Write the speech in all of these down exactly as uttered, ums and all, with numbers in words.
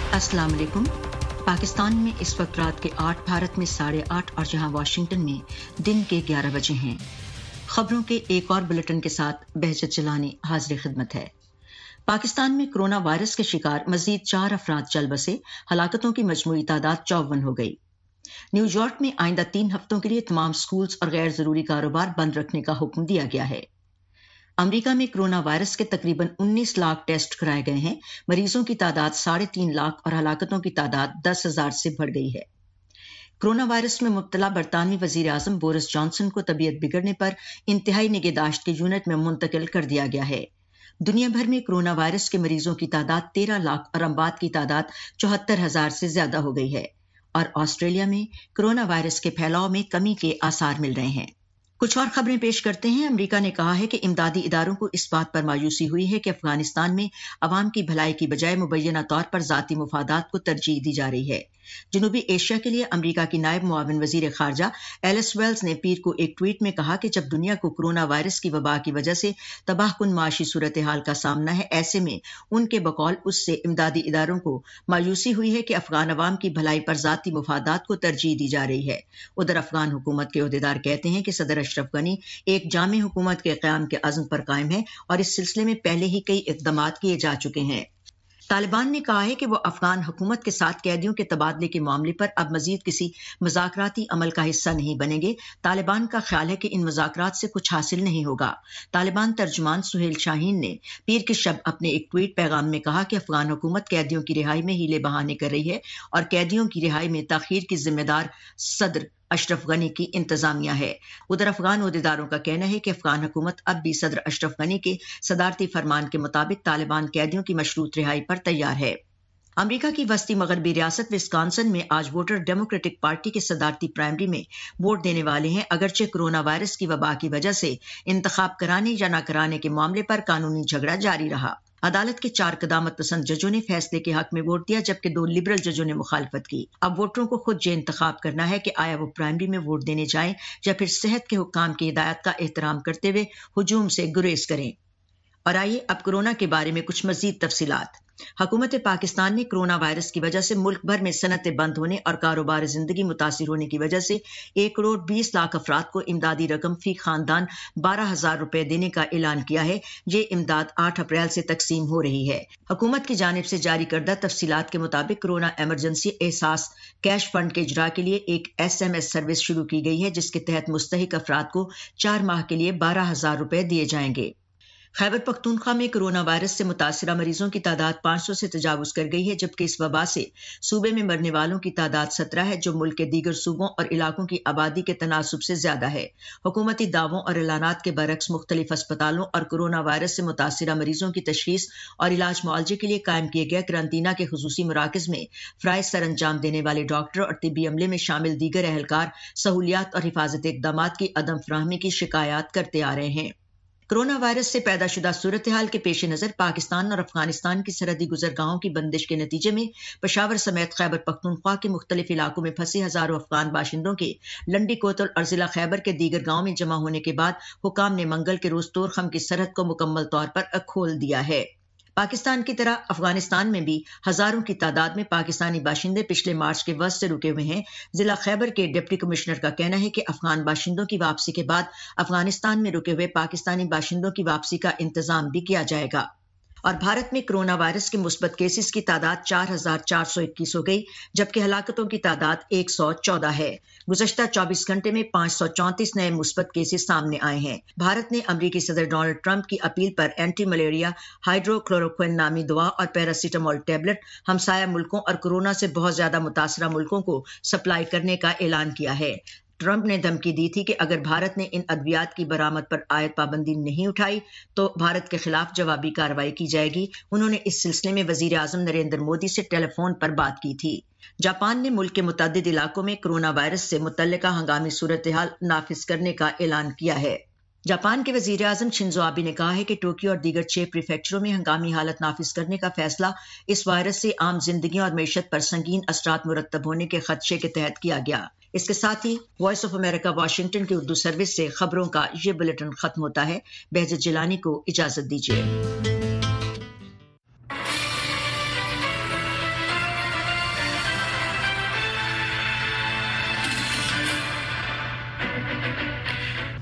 अस्सलाम वालेकुम। पाकिस्तान में इस वक्त रात के आठ, भारत में साढ़े आठ और जहां वाशिंगटन में दिन के ग्यारह बजे हैं। खबरों के एक और बुलेटिन के साथ बहजत जलानी हाजिर खिदमत है। पाकिस्तान में कोरोना वायरस के शिकार मजीद चार अफराद चल बसे, हलाकतों की मजमूई तादाद चौवन हो गई। न्यूयॉर्क में आइंदा तीन हफ्तों के लिए तमाम स्कूल्स और गैर जरूरी कारोबार बंद रखने का हुक्म दिया गया है। अमेरिका में कोरोना वायरस के तकरीबन उन्नीस लाख टेस्ट कराए गए हैं। मरीजों की तादाद साढ़े तीन लाख और हलाकतों की तादाद दस हजार से बढ़ गई है। कोरोना वायरस में मुब्तला बरतानवी वजीर आजम बोरिस जॉनसन को तबीयत बिगड़ने पर इंतहाई निगहदाश्त के यूनिट में मुंतकिल कर दिया गया है। दुनिया भर में कोरोना वायरस के मरीजों की तादाद तेरह लाख और अमवात की तादाद चौहत्तर हजार से ज्यादा हो गई है और ऑस्ट्रेलिया में कोरोना वायरस के फैलाव में कमी के आसार मिल रहे हैं। कुछ और खबरें पेश करते हैं। अमेरिका ने कहा है कि इमदादी इदारों को इस बात पर मायूसी हुई है कि अफगानिस्तान में अवाम की भलाई की बजाय मुबैना तौर पर जाती मुफादात को तरजीह दी जा रही है। जनूबी एशिया के लिए अमेरिका की नायब मुआविन वजीर खारजा एलिस वेल्स ने पीर को एक ट्वीट में कहा कि जब दुनिया को कोरोना वायरस की वबा की वजह से तबाहकुन माशी सूरत हाल का सामना है, ऐसे में उनके बकौल उससे इमदादी इदारों को मायूसी हुई है कि अफगान अवाम की भलाई पर जाती मुफादात को तरजीह दी जा रही है। उधर अफगान हुकूमत के ओहदेदार कहते हैं कि सदर अशरफ गनी एक जामे हुकूमत के क़याम के अज़्म पर कायम है और इस सिलसिले में पहले ही कई इक़दामात किए जा चुके हैं। तालिबान ने कहा है कि वो अफगान हुकूमत के साथ कैदियों के तबादले के मामले पर अब मजीद किसी मुज़ाकराती अमल का हिस्सा नहीं बनेंगे। तालिबान का ख्याल है कि इन मुज़ाकरात से कुछ हासिल नहीं होगा। तालिबान तर्जुमान सुहेल शाहीन ने पीर की शब अपने एक ट्वीट पैगाम में कहा कि अफगान हुकूमत कैदियों की रिहाई में हीले बहाने कर रही है और कैदियों की रिहाई में ताखीर की जिम्मेदार सदर अशरफ गनी की इंतजामिया है। उधर अफगान ओहदेदारों का कहना है कि अफगान हुकूमत अब भी सदर अशरफ गनी के सदारती फरमान के मुताबिक तालिबान कैदियों की मशरूत रिहाई पर तैयार है। अमेरिका की वस्ती मगरबी रियासत विस्कॉन्सिन में आज वोटर डेमोक्रेटिक पार्टी के सदारती प्राइमरी में वोट देने वाले हैं। अगरचे कोरोना वायरस की वबा की वजह से इंतखाब कराने या न कराने के मामले पर कानूनी झगड़ा जारी रहा। अदालत के चार कदामत पसंद जजों ने फैसले के हक में वोट दिया, जबकि दो लिबरल जजों ने मुखालफत की। अब वोटरों को खुद ये इंतखाब करना है कि आया वो प्राइमरी में वोट देने जाएं या फिर सेहत के हुक्काम की हिदायत का एहतराम करते हुए हुजूम से गुरेज करें। और आइए अब कोरोना के बारे में कुछ मजीद तफसीलात। हुकूमत पाकिस्तान ने कोरोना वायरस की वजह से मुल्क भर में सनतें बंद होने और कारोबार जिंदगी मुतासिर होने की वजह से एक करोड़ बीस लाख अफराद को इमदादी रकम फी खानदान बारह हजार रुपए देने का ऐलान किया है। ये इमदाद आठ अप्रैल से तकसीम हो रही है। हुकूमत की जानिब से जारी करदा तफसीलात के मुताबिक corona emergency Ehsaas cash fund के इजरा के लिए एक एस एम एस सर्विस शुरू की गई है, जिसके तहत मुस्तहिक अफराद को चार माह के लिए बारह हजार रुपए दिए जाएंगे। खैबर पख्तूनख्वा में कोरोना वायरस से मुतासिरा मरीजों की तादाद पाँच सौ से तजावुज कर गई है, जबकि इस वबा से सूबे में मरने वालों की तादाद सत्रह है, जो मुल्क के दीगर सूबों और इलाकों की आबादी के तनासुब से ज्यादा है। हुकूमती दावों और ऐलानात के बरक्स मुख्तलिफ अस्पतालों और कोरोना वायरस से मुतासिरा मरीजों की तशखीस और इलाज मुआलजे के लिए कायम किए गए करंतना के खुसूसी मराकज में फराइज सर अंजाम देने वाले डॉक्टर और तिब्बी अमले में शामिल दीगर एहलकार सहूलियात और हिफाजत इकदामात की अदम फराहमी की शिकायत करते आ रहे हैं। कोरोना वायरस से पैदा शुदा सूरत हाल के पेश नजर पाकिस्तान और अफगानिस्तान की सरहदी गुजरगाहों की बंदिश के नतीजे में पेशावर समेत खैबर पख्तूनख्वा के मुख्तलिफ इलाकों में फंसे हजारों अफगान बाशिंदों के लंडी कोतल और जिला खैबर के दीगर गांव में जमा होने के बाद हुकाम ने मंगल के रोज तोरखम की सरहद को मुकम्मल तौर पर खोल दिया है। पाकिस्तान की तरह अफगानिस्तान में भी हजारों की तादाद में पाकिस्तानी बाशिंदे पिछले मार्च के वक्त से रुके हुए हैं। जिला खैबर के डिप्टी कमिश्नर का कहना है कि अफगान बाशिंदों की वापसी के बाद अफगानिस्तान में रुके हुए पाकिस्तानी बाशिंदों की वापसी का इंतजाम भी किया जाएगा। और भारत में कोरोना वायरस के मुस्बत केसेस की तादाद चार हजार चार सौ इक्कीस हो गई, जबकि हलाकतों की तादाद एक सौ चौदह है। गुज़श्ता चौबीस घंटे में पाँच सौ चौंतीस नए मुस्बत केसेस सामने आए हैं। भारत ने अमरीकी सदर डोनाल्ड ट्रंप की अपील पर एंटी मलेरिया हाइड्रोक्लोरोक्विन नामी दवा और पैरासीटामोल टेबलेट हमसाया मुल्कों और कोरोना से बहुत ज्यादा मुतासरा मुल्कों को सप्लाई करने का ऐलान किया है। ट्रंप ने धमकी दी थी कि अगर भारत ने इन अद्वियात की बरामद पर आयत पाबंदी नहीं उठाई तो भारत के खिलाफ जवाबी कार्रवाई की जाएगी। उन्होंने इस सिलसिले में वजीर आजम नरेंद्र मोदी से टेलीफोन पर बात की थी। जापान ने मुल्क के मुतअद्दिद इलाकों में कोरोना वायरस से मुतल्लिका हंगामी सूरत हाल नाफिज करने का ऐलान किया है। जापान के वजीर आजम शिंजो आबे ने कहा है कि टोक्यो और दीगर छह प्रीफेक्चरों में हंगामी हालत नाफिज करने का फैसला इस वायरस से आम जिंदगी और मैशत पर संगीन असरात मुरत्तब होने के खदशे के तहत किया गया। इसके साथ ही वॉइस ऑफ अमेरिका वाशिंगटन की उर्दू सर्विस से खबरों का ये बुलेटिन खत्म होता है। बहजत जिलानी को इजाजत दीजिए।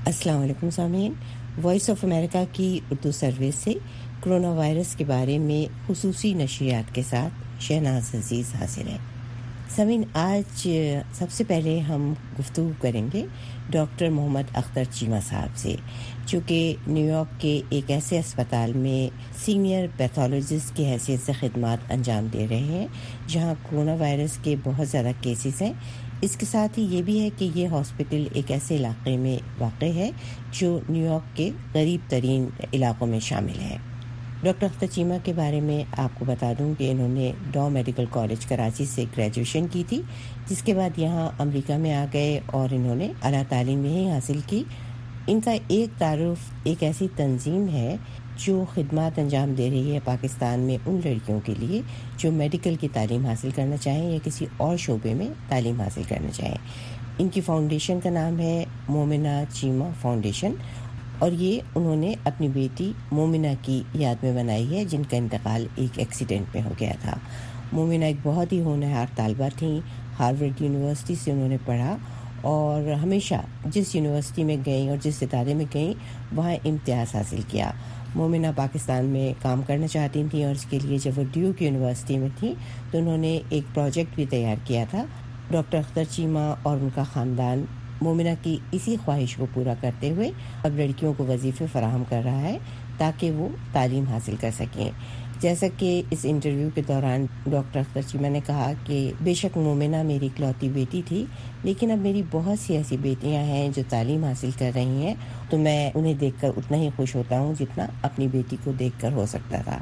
السلام علیکم سامعین، وائس آف امریکہ کی اردو سروس سے کرونا وائرس کے بارے میں خصوصی نشریات کے ساتھ شہناز عزیز حاضر ہے۔ سامعین، آج سب سے پہلے ہم گفتگو کریں گے ڈاکٹر محمد اختر چیمہ صاحب سے، جو کہ نیو یارک کے ایک ایسے اسپتال میں سینئر پیتھولوجسٹ کی حیثیت سے خدمات انجام دے رہے ہیں جہاں کرونا وائرس کے بہت زیادہ کیسز ہیں۔ اس کے ساتھ ہی یہ بھی ہے کہ یہ ہاسپٹل ایک ایسے علاقے میں واقع ہے جو نیو یارک کے قریب ترین علاقوں میں شامل ہے۔ ڈاکٹر اختر چیمہ کے بارے میں آپ کو بتا دوں کہ انہوں نے ڈاؤ میڈیکل کالج کراچی سے گریجویشن کی تھی، جس کے بعد یہاں امریکہ میں آ گئے اور انہوں نے اعلیٰ تعلیم یہیں حاصل کی۔ ان کا ایک تعارف ایک ایسی تنظیم ہے جو خدمات انجام دے رہی ہے پاکستان میں ان لڑکیوں کے لیے جو میڈیکل کی تعلیم حاصل کرنا چاہیں یا کسی اور شعبے میں تعلیم حاصل کرنا چاہیں۔ ان کی فاؤنڈیشن کا نام ہے مومنہ چیمہ فاؤنڈیشن، اور یہ انہوں نے اپنی بیٹی مومنہ کی یاد میں بنائی ہے جن کا انتقال ایک ایکسیڈنٹ میں ہو گیا تھا۔ مومنہ ایک بہت ہی ہونہار طالبہ تھیں، ہارورڈ یونیورسٹی سے انہوں نے پڑھا اور ہمیشہ جس یونیورسٹی میں گئیں اور جس ادارے میں گئیں وہاں امتیاز حاصل کیا۔ مومنہ پاکستان میں کام کرنا چاہتی تھیں اور اس کے لیے جب وہ ڈیوک یونیورسٹی میں تھیں تو انہوں نے ایک پروجیکٹ بھی تیار کیا تھا۔ ڈاکٹر اختر چیمہ اور ان کا خاندان مومنہ کی اسی خواہش کو پورا کرتے ہوئے اب لڑکیوں کو وظیفے فراہم کر رہا ہے تاکہ وہ تعلیم حاصل کر سکیں۔ جیسا کہ اس انٹرویو کے دوران ڈاکٹر اختر چیمہ نے کہا کہ بے شک مومنہ میری اکلوتی بیٹی تھی، لیکن اب میری بہت سی ایسی بیٹیاں ہیں جو تعلیم حاصل کر رہی ہیں تو میں انہیں دیکھ کر اتنا ہی خوش ہوتا ہوں جتنا اپنی بیٹی کو دیکھ کر ہو سکتا تھا۔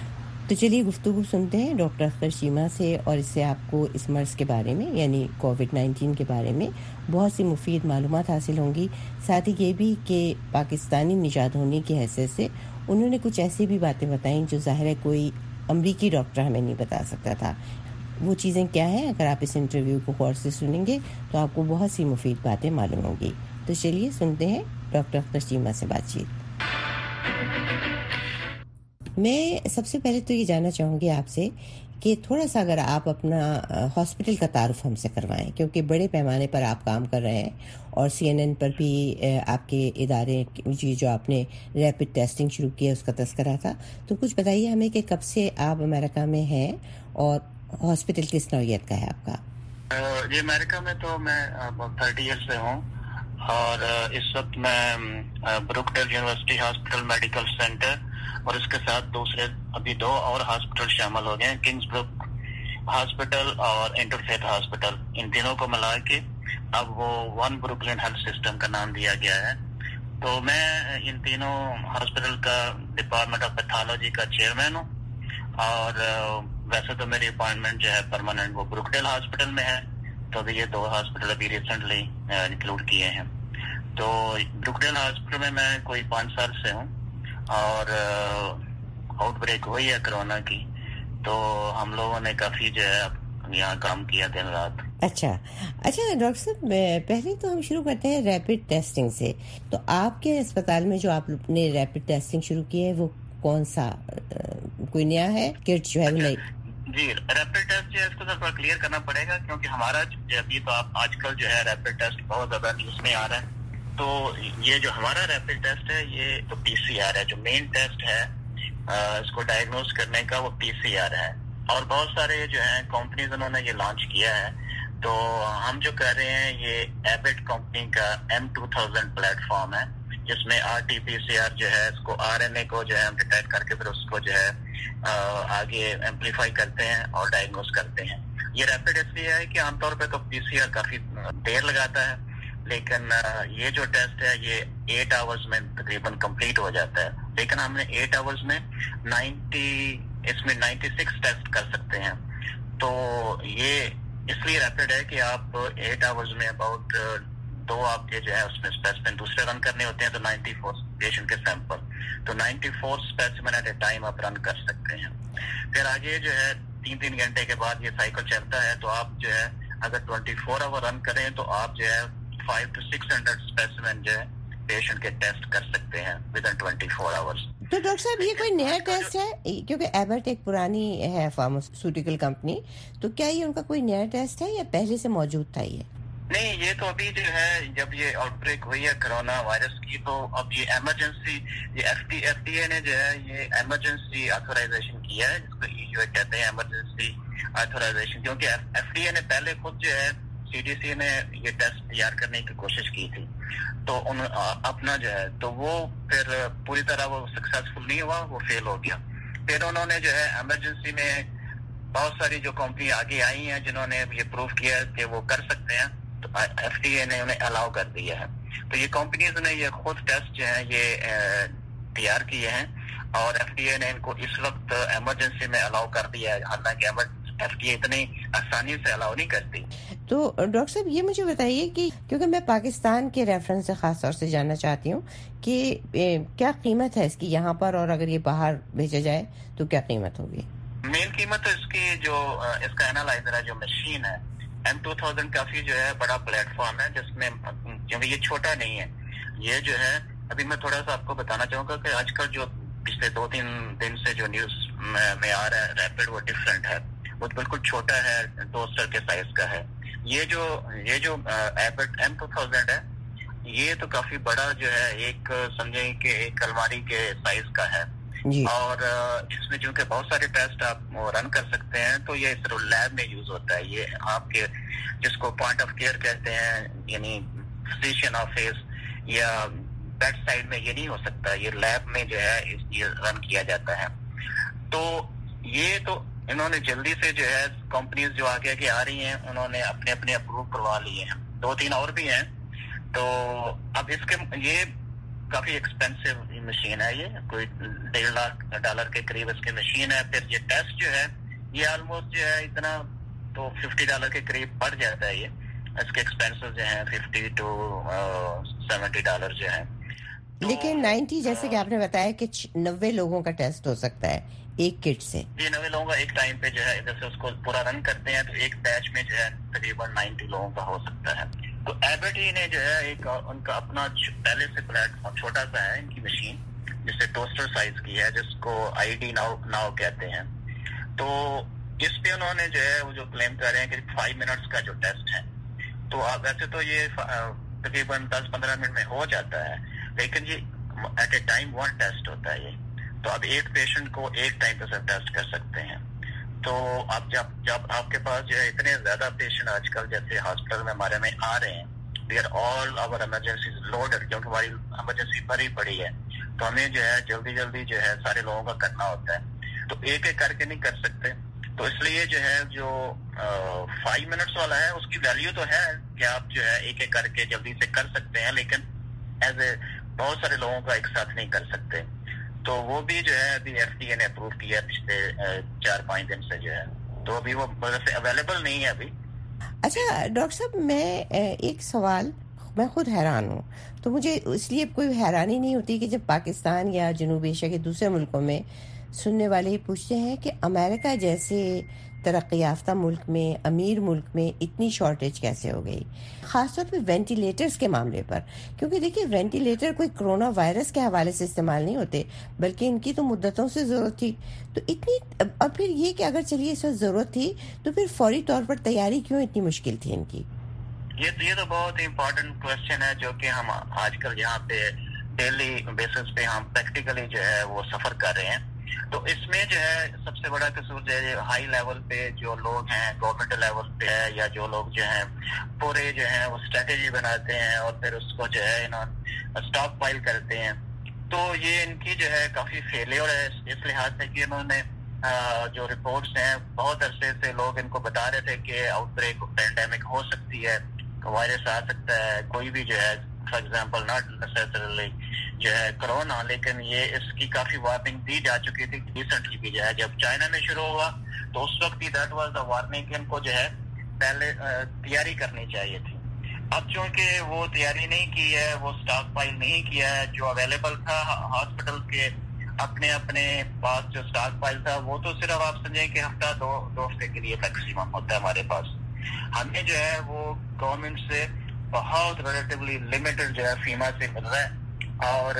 تو چلیے گفتگو سنتے ہیں ڈاکٹر اختر چیمہ سے، اور اس سے آپ کو اس مرض کے بارے میں یعنی کووڈ نائنٹین کے بارے میں بہت سی مفید معلومات حاصل ہوں گی، ساتھ ہی یہ بھی کہ پاکستانی نژاد ہونے کی حیثیت سے انہوں نے کچھ ایسی بھی باتیں بتائیں جو ظاہر ہے کوئی امریکی ڈاکٹر ہمیں نہیں بتا سکتا تھا۔ وہ چیزیں کیا ہیں؟ اگر آپ اس انٹرویو کو غور سے سنیں گے تو آپ کو بہت سی مفید باتیں معلوم ہوں گی۔ تو چلیے سنتے ہیں ڈاکٹر اختر چیمہ سے بات چیت۔ میں سب سے پہلے تو یہ جاننا چاہوں گی آپ سے کہ تھوڑا سا اگر آپ اپنا ہاسپٹل کا تعارف ہم سے کروائیں، کیونکہ بڑے پیمانے پر آپ کام کر رہے ہیں اور سی این این پر بھی آپ کے ادارے جی جو آپ نے ریپڈ ٹیسٹنگ شروع کی ہے اس کا تذکرہ تھا، تو کچھ بتائیے ہمیں کہ کب سے آپ امریکہ میں ہیں اور ہاسپٹل کس نوعیت کا ہے آپ کا؟ جی امریکہ میں تو میں تھرٹی ایئر سے ہوں، اور اس وقت میں Brookdale University Hospital Medical Center اور اس کے ساتھ دوسرے ابھی دو اور ہاسپٹل شامل ہو گئے ہیں، کنگز بروک ہاسپٹل اور انٹرفیتھ ہاسپٹل، ان تینوں کو ملا کے اب وہ ون بروکلن ہیلتھ سسٹم کا نام دیا گیا ہے۔ تو میں ان تینوں ہاسپٹل کا ڈپارٹمنٹ آف پیتھولوجی کا چیئرمین ہوں، اور ویسے تو میری اپائنٹمنٹ جو ہے پرماننٹ وہ بروکڈیل ہاسپٹل میں ہے، تو ابھی یہ دو ہاسپٹل ابھی ریسنٹلی انکلوڈ کیے ہیں۔ تو بروکڈیل ہاسپٹل میں میں کوئی پانچ سال سے ہوں، اور آؤٹ بریک ہوئی ہے کرونا کی، تو ہم لوگوں نے کافی جو ہے یہاں کام کیا دن رات۔ اچھا اچھا ڈاکٹر صاحب، پہلے تو ہم شروع کرتے ہیں ریپڈ ٹیسٹنگ سے۔ تو آپ کے اسپتال میں جو آپ نے ریپڈ ٹیسٹنگ شروع کی ہے وہ کون سا کوئی نیا ہے کٹ جو ہے؟ نہیں جی، ریپڈ ٹیسٹ جو ہے اس کو تھوڑا کلیئر کرنا پڑے گا، کیونکہ ہمارا ابھی تو آپ آج کل جو ہے ریپڈ ٹیسٹ بہت زیادہ نیوز میں آ رہا ہے۔ تو یہ جو ہمارا ریپڈ ٹیسٹ ہے یہ تو پی سی آر ہے، جو مین ٹیسٹ ہے اس کو ڈائگنوز کرنے کا وہ پی سی آر ہے، اور بہت سارے جو ہیں کمپنیز انہوں نے یہ لانچ کیا ہے۔ تو ہم جو کر رہے ہیں یہ ایبٹ کمپنی کا M two thousand platform ہے، جس میں R T P C R جو ہے اس کو آر این اے کو جو ہے ہم ڈیٹیکٹ کر کے پھر اس کو جو ہے آگے ایمپلیفائی کرتے ہیں اور ڈائگنوز کرتے ہیں۔ یہ ریپڈ اس لیے ہے کہ عام طور پہ تو پی سی آر کافی دیر لگاتا ہے، لیکن یہ جو ٹیسٹ ہے یہ ایٹ آورز میں تقریباً کمپلیٹ ہو جاتا ہے، لیکن ہم نے ایٹ آورز میں نائنٹی اس میں نائنٹی سکس ٹیسٹ کر سکتے ہیں۔ تو یہ اس لیے ریپڈ ہے کہ آپ ایٹ آورز میں اباؤٹ دو آپ کے جو ہے اس میں اسپیسیمن دوسرے رن کرنے ہوتے ہیں، تو نائنٹی فور پیشنٹ کے سیمپل، تو ninety four specimen at a time آپ رن کر سکتے ہیں۔ پھر آگے جو ہے تین تین گھنٹے کے بعد یہ سائیکل چلتا ہے، تو آپ جو ہے اگر ٹوینٹی فور آور رن کریں تو آپ جو ہے five two six hundred specimen جو ہے پیشنٹ کے ٹیسٹ کر سکتے ہیں within twenty four hours. تو ڈاکٹر صاحب یہ کوئی نیا ٹیسٹ ہے؟ کیونکہ ایبٹ ایک پرانی ہے فارماسیوٹیکل کمپنی، تو کیا یہ ان کا کوئی نیا ٹیسٹ ہے یا پہلے سے موجود تھا یہ؟ نہیں، یہ تو ابھی جو ہے جب یہ آؤٹ بریک ہوئی ہے کرونا وائرس کی تو اب یہ ایمرجنسی یہ F D F D A نے جو ہے یہ ایمرجنسی آتھورائزیشن کیا ہے، جس کو ای یو اے کہتے ہیں ایمرجنسی آتھورائزیشن، کیونکہ ایف ڈی اے نے پہلے خود جو ہے سی ڈی سی نے یہ ٹیسٹ تیار کرنے کی کوشش کی تھی، تو ان اپنا جو ہے تو وہ پھر پوری طرح وہ سکسیسفل نہیں ہوا، وہ فیل ہو گیا۔ پھر انہوں نے جو ہے ایمرجنسی میں بہت ساری جو کمپنی آگے آئی ہیں جنہوں نے یہ پروف کیا کہ وہ کر سکتے ہیں، تو ایف ڈی اے نے انہیں الاؤ کر دیا ہے۔ تو یہ کمپنیز نے یہ خود ٹیسٹ جو ہیں یہ تیار کیے ہیں اور ایف ڈی اے نے ان کو اس وقت ایمرجنسی میں الاؤ کر دیا ہے، حالانکہ ایف ڈی اے اتنی آسانی سے الاؤ نہیں کرتی۔ تو ڈاکٹر صاحب یہ مجھے بتائیے کہ کیونکہ میں پاکستان کے ریفرنس سے خاص طور سے جاننا چاہتی ہوں کہ کیا قیمت ہے اس کی یہاں پر، اور اگر یہ باہر بھیجا جائے تو کیا قیمت ہوگی؟ مین قیمت اس کی جو اس کا اینالائزر ہے، جو مشین ہے ایم ٹو تھاؤزینڈ، کافی جو ہے بڑا پلیٹ فارم ہے جس میں، کیونکہ یہ چھوٹا نہیں ہے، یہ جو ہے ابھی میں تھوڑا سا آپ کو بتانا چاہوں گا کہ آج کل جو پچھلے دو تین دن سے جو نیوز میں آ رہا ہے ریپڈ، وہ ڈفرینٹ ہے، وہ بالکل چھوٹا ہے، ٹوسٹر کے سائز کا ہے۔ یہ جو یہ جو ایپڈ ایم ٹو تھاؤزینڈ ہے یہ تو کافی بڑا جو ہے، ایک سمجھیں کہ ایک الماری کے سائز کا ہے جی۔ اور اس میں چونکہ بہت سارے ٹیسٹ آپ رن کر سکتے ہیں، تو یہ صرف لیب میں یوز ہوتا ہے، یہ آپ کے جس کو پوائنٹ آف کیئر کہتے ہیں، یعنی فزیشین آفس یا بیڈ سائڈ میں یہ نہیں ہو سکتا، یہ لیب میں جو ہے یہ رن کیا جاتا ہے۔ تو یہ تو انہوں نے جلدی سے جو ہے کمپنیز جو آگے آگے آ رہی ہیں انہوں نے اپنے اپنے اپروو کروا لیے ہیں، دو تین اور بھی ہیں۔ تو اب اس کے یہ کافی ایکسپینسو مشین ہے، یہ کوئی ڈیڑھ لاکھ ڈالر کے قریب اس کی مشین ہے۔ پھر یہ ٹیسٹ جو ہے یہ آلموسٹ جو ہے اتنا تو ففٹی ڈالر کے قریب پڑ جاتا ہے، یہ اس کے ایکسپینسز جو ہیں ففٹی ٹو سیونٹی ڈالر جو ہیں۔ لیکن نائنٹی جیسے کہ آپ نے بتایا کہ نوے لوگوں کا ٹیسٹ ہو سکتا ہے ایک کٹ سے، یہ نوے لوگوں کا ایک ٹائم پہ جو ہے جیسے اس کو پورا رن کرتے ہیں تو ایک بیچ میں جو ہے تقریباً نائنٹی لوگوں کا ہو سکتا ہے۔ تو ایبٹی نے جو ہے ایک ان کا اپنا پہلے سے پلیٹ فارم چھوٹا سا ہے، ان کی مشین جسے ٹوسٹر سائز کی ہے، جس کو آئی ڈی ناؤ ناؤ کہتے ہیں۔ تو اس پہ انہوں نے جو ہے وہ جو کلیم کر رہے ہیں کہ فائیو منٹس کا جو ٹیسٹ ہے، تو ویسے تو یہ تقریباً دس پندرہ منٹ میں ہو جاتا ہے، لیکن یہ at a time one test ہوتا ہے یہ، تو اب ایک پیشنٹ کو ایک ٹائم پہ سب ٹیسٹ کر سکتے ہیں۔ تو اب جب جب آپ کے پاس جو ہے اتنے زیادہ پیشنٹ آج کل جیسے ہاسپٹل میں ہمارے میں آ رہے ہیں، we are all our emergency loaded, کیونکہ ہماری ایمرجنسی بھری پڑی ہے، تو ہمیں جو ہے جلدی جلدی جو ہے سارے لوگوں کا کرنا ہوتا ہے، تو ایک ایک کر کے نہیں کر سکتے۔ تو اس لیے جو ہے جو فائیو منٹس والا ہے اس کی ویلیو تو ہے کہ آپ جو ہے ایک ایک کر کے جلدی سے کر سکتے ہیں، لیکن ایز اے بہت سارے لوگوں کا ایک ساتھ نہیں کر سکتے۔ تو وہ بھی جو ہے ابھی ایف ڈی اے نے اپروو کیا پچھلے چار پانچ دن سے جو ہے، تو ابھی وہ ویسے اویلیبل نہیں ہے ابھی۔ اچھا ڈاکٹر صاحب، میں ایک سوال، میں خود حیران ہوں، تو مجھے اس لیے کوئی حیرانی نہیں ہوتی کہ جب پاکستان یا جنوب ایشیا کے دوسرے ملکوں میں سننے والے پوچھتے ہیں کہ امریکہ جیسے ترقی یافتہ ملک میں، امیر ملک میں اتنی شارٹیج کیسے ہو گئی، خاص طور پہ وینٹیلیٹرز کے معاملے پر، کیونکہ دیکھیے وینٹیلیٹر کوئی کرونا وائرس کے حوالے سے استعمال نہیں ہوتے، بلکہ ان کی تو مدتوں سے ضرورت تھی، تو اتنی، اور پھر یہ کہ اگر چلیے اس وقت ضرورت تھی تو پھر فوری طور پر تیاری کیوں اتنی مشکل تھی ان کی؟ یہ یہ تو بہت امپورٹنٹ کوشچن ہے، جو کہ ہم آج کل یہاں پہ ڈیلی بیسس پہ ہم پریکٹیکلی جو ہے وہ سفر کر رہے ہیں۔ تو اس میں جو ہے سب سے بڑا قصور جو ہے ہائی لیول پہ جو لوگ ہیں، گورنمنٹ لیول پہ ہے، یا جو لوگ جو ہیں پورے جو ہیں وہ اسٹریٹجی بناتے ہیں اور پھر اس کو جو ہے انہوں اسٹاک پائل کرتے ہیں، تو یہ ان کی جو ہے کافی فیلیور ہے اس لحاظ سے کہ انہوں نے جو رپورٹس ہیں بہت عرصے سے لوگ ان کو بتا رہے تھے کہ آؤٹ بریک پینڈیمک ہو سکتی ہے، وائرس آ سکتا ہے، کوئی بھی جو ہے فار ایگزامپل ناٹ نیسیسریلی جو ہے کرونا، لیکن یہ اس کی کافی وارننگ دی جا چکی تھی ریسنٹلی بھی جو ہے جب چائنا میں شروع ہوا تو اس وقت بھی دیٹ واز دا وارننگ کہ ان کو جو ہے پہلے تیاری کرنی چاہیے تھی۔ اب چونکہ وہ تیاری نہیں کی ہے، وہ اسٹاک پائل نہیں کیا ہے، جو اویلیبل تھا ہاسپٹل کے اپنے اپنے پاس جو اسٹاک پائل تھا وہ تو صرف آپ سمجھیں کہ ہفتہ دو دو ہفتے کے لیے میکسیمم ہوتا ہے ہمارے پاس۔ ہمیں جو ہے وہ گورنمنٹ سے بہت ریلیٹیولی لمیٹڈ جو ہے فیما سے مل رہا ہے، اور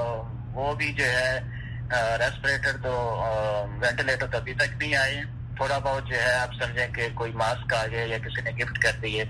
وہ بھی جو ہے ریسپریٹر تو وینٹیلیٹر تو ابھی تک نہیں آئے ہیں، تھوڑا بہت جو ہے آپ سمجھیں کہ کوئی ماسک آ گئے یا کسی نے گفٹ کر دیے،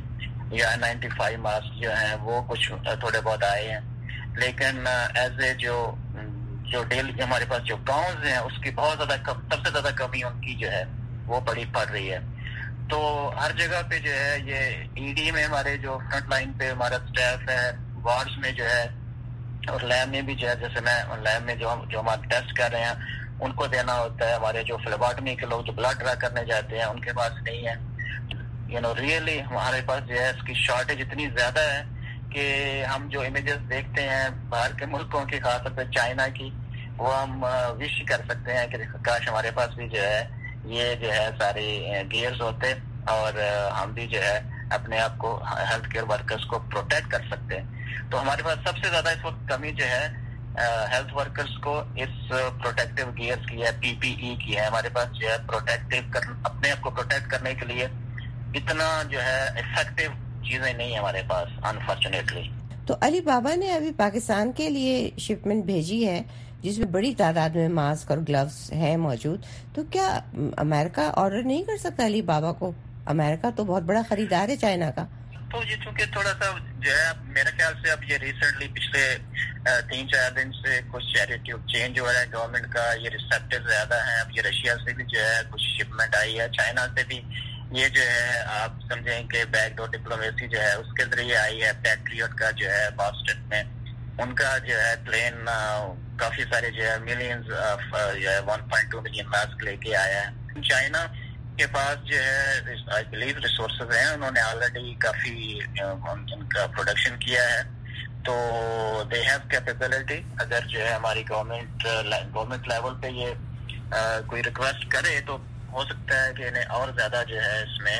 یا نائنٹی فائیو ماسک جو ہیں وہ کچھ تھوڑے بہت آئے ہیں، لیکن ایز اے جو جو ڈیلی ہمارے پاس جو گاؤں ہیں اس کی بہت زیادہ سب سے زیادہ کمی ان کی جو ہے وہ بڑی پڑ رہی ہے. تو ہر جگہ پہ جو ہے یہ ای ڈی میں ہمارے جو فرنٹ لائن پہ ہمارا اسٹاف ہے، وارڈز میں جو ہے اور لیب میں بھی جو ہے، جیسے میں لیب میں جو جو ہمارے ٹیسٹ کر رہے ہیں ان کو دینا ہوتا ہے. ہمارے جو فلیباٹمی کے لوگ جو بلڈ ڈرا کرنے جاتے ہیں ان کے پاس نہیں ہے. یو نو ریئلی ہمارے پاس جو ہے اس کی شارٹیج اتنی زیادہ ہے کہ ہم جو امیجز دیکھتے ہیں باہر کے ملکوں کی، خاص طور پہ چائنا کی، وہ ہم وش کر سکتے ہیں کہ کاش ہمارے پاس بھی جو ہے یہ جو ہے سارے گیئرز ہوتے اور ہم بھی جو ہے اپنے آپ کو ہیلتھ کیئر ورکرز کو پروٹیکٹ کر سکتے ہیں. تو ہمارے پاس سب سے زیادہ اس وقت کمی جو ہے ہیلتھ ورکرز کو اس پروٹیکٹیو گیئرز کی ہے، پی پی ای کی ہے. ہمارے پاس جو ہے پروٹیکٹیو اپنے آپ کو پروٹیکٹ کرنے کے لیے اتنا جو ہے افیکٹو چیزیں نہیں ہیں ہمارے پاس انفارچونیٹلی. تو علی بابا نے ابھی پاکستان کے لیے شپمنٹ بھیجی ہے جس میں بڑی تعداد میں ماسک اور گلوز ہیں موجود، تو کیا امریکہ آرڈر نہیں کر سکتا علی بابا کو؟ امریکہ تو بہت بڑا خریدار ہے چائنا کا. تو یہ چونکہ تھوڑا سا جو ہے میرے خیال سے اب یہ ریسنٹلی پچھلے تین چار دن سے کچھ ایٹیٹیوڈ چینج ہو رہا ہے گورنمنٹ کا، یہ ریسپٹیو زیادہ ہیں. اب یہ رشیا سے بھی جو ہے کچھ شپمنٹ آئی ہے، چائنا سے بھی یہ جو ہے آپ سمجھیں کہ بیک ڈور ڈپلومیسی جو ہے اس کے ذریعے آئی ہے. پیٹریوٹ کا جو ہے باسٹن میں ان کا جو ہے پلین کافی سارے جو ہے ملینز جو ہے one point two million mask لے کے آیا ہے. چائنا کے پاس جو ہے آئی بلیو ریسورسز ہیں، انہوں نے آلریڈی کافی ان کا پروڈکشن کیا ہے. تو دے ہیو کیپیبلٹی. اگر جو ہے ہماری گورنمنٹ گورنمنٹ لیول پہ یہ کوئی ریکویسٹ کرے تو ہو سکتا ہے کہ انہیں اور زیادہ جو ہے اس میں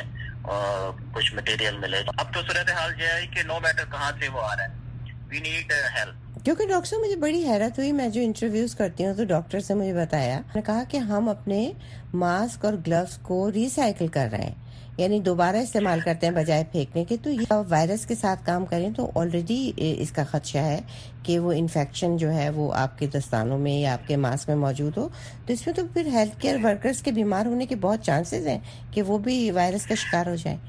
کچھ مٹیریل ملے. اب تو صورتحال یہ ہے کہ نو میٹر کہاں سے وہ آ رہا ہے، وی نیڈ ہیلپ. کیونکہ ڈاکٹر صاحب مجھے بڑی حیرت ہوئی، میں جو انٹرویوز کرتی ہوں تو ڈاکٹر سے مجھے بتایا نے کہا کہ ہم اپنے ماسک اور گلوز کو ریسائیکل کر رہے ہیں، یعنی دوبارہ استعمال کرتے ہیں بجائے پھینکنے کے. تو یہ وائرس کے ساتھ کام کریں تو آلریڈی اس کا خدشہ ہے کہ وہ انفیکشن جو ہے وہ آپ کے دستانوں میں یا آپ کے ماسک میں موجود ہو. تو اس میں تو پھر ہیلتھ کیئر ورکرز کے بیمار ہونے کے بہت چانسز ہیں کہ وہ بھی وائرس کا شکار ہو جائیں.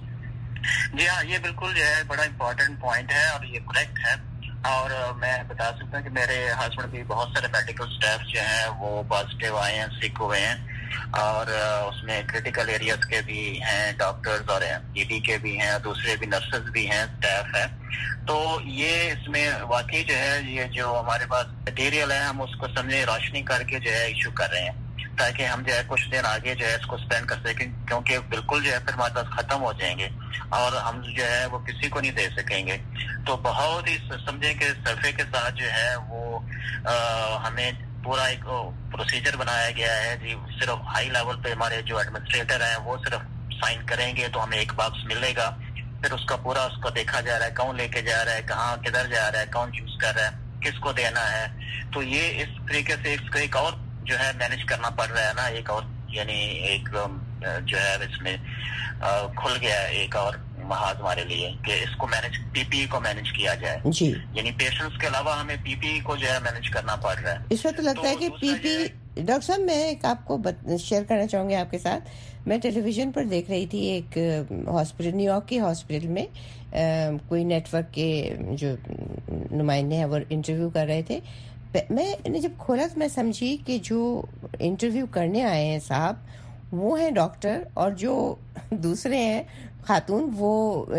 جی ہاں، یہ بالکل جو ہے بڑا امپورٹنٹ پوائنٹ ہے اور یہ کریکٹ ہے. اور میں بتا سکتا ہوں کہ میرے ہسبینڈ بھی بہت سارے میڈیکل اسٹاف جو ہیں وہ پازیٹیو آئے ہیں، سک ہوئے ہیں، اور اس میں کریٹیکل ایریاز کے بھی ہیں ڈاکٹرز اور ای ڈی کے بھی ہیں، دوسرے بھی نرسز بھی ہیں، اسٹاف ہے. تو یہ اس میں واقعی جو ہے یہ جو ہمارے پاس مٹیریل ہے ہم اس کو سمجھے روشنی کر کے جو ہے ایشو کر رہے ہیں تاکہ ہم جو ہے کچھ دن آگے جو ہے اس کو اسپینڈ کر سکیں، کیونکہ بالکل جو ہے پھر ہمارے پاس ختم ہو جائیں گے اور ہم جو ہے وہ کسی کو نہیں دے سکیں گے. تو بہت ہی سمجھیں کہ صرفے کے ساتھ جو ہے وہ ہمیں پورا ایک پروسیجر بنایا گیا ہے. جی صرف ہائی لیول پہ ہمارے جو ایڈمنسٹریٹر ہیں وہ صرف سائن کریں گے تو ہمیں ایک باکس ملے گا، پھر اس کا پورا اس کو دیکھا جا رہا ہے کون لے کے جا رہا ہے، کہاں کدھر جا رہا ہے، کون یوز کر رہا ہے، کس کو دینا ہے. تو یہ اس طریقے سے اس کو ایک اور جو ہے مینج کرنا پڑ رہا ہے نا، ایک اور یعنی ایک جو ہے اس میں کھل گیا ہے ایک اور محاذ ہمارے لیے کہ اس کو مینج پی پی ای کو مینج کیا جائے. جی یعنی پیشنٹس کے علاوہ ہمیں پی پی ای کو جو ہے مینج کرنا پڑ رہا ہے. اس وقت تو لگتا ہے کہ پی پی ڈاکٹر صاحب میں ایک آپ کو شیئر کرنا چاہوں گی آپ کے ساتھ. میں ٹیلی ویژن پر دیکھ رہی تھی ایک ہاسپٹل، نیو یارک کے ہاسپٹل میں کوئی نیٹ ورک کے جو نمائندے ہیں وہ انٹرویو کر رہے تھے. میں نے جب کھولا تو میں سمجھی کہ جو انٹرویو کرنے آئے ہیں صاحب وہ ہیں ڈاکٹر، اور جو دوسرے ہیں خاتون وہ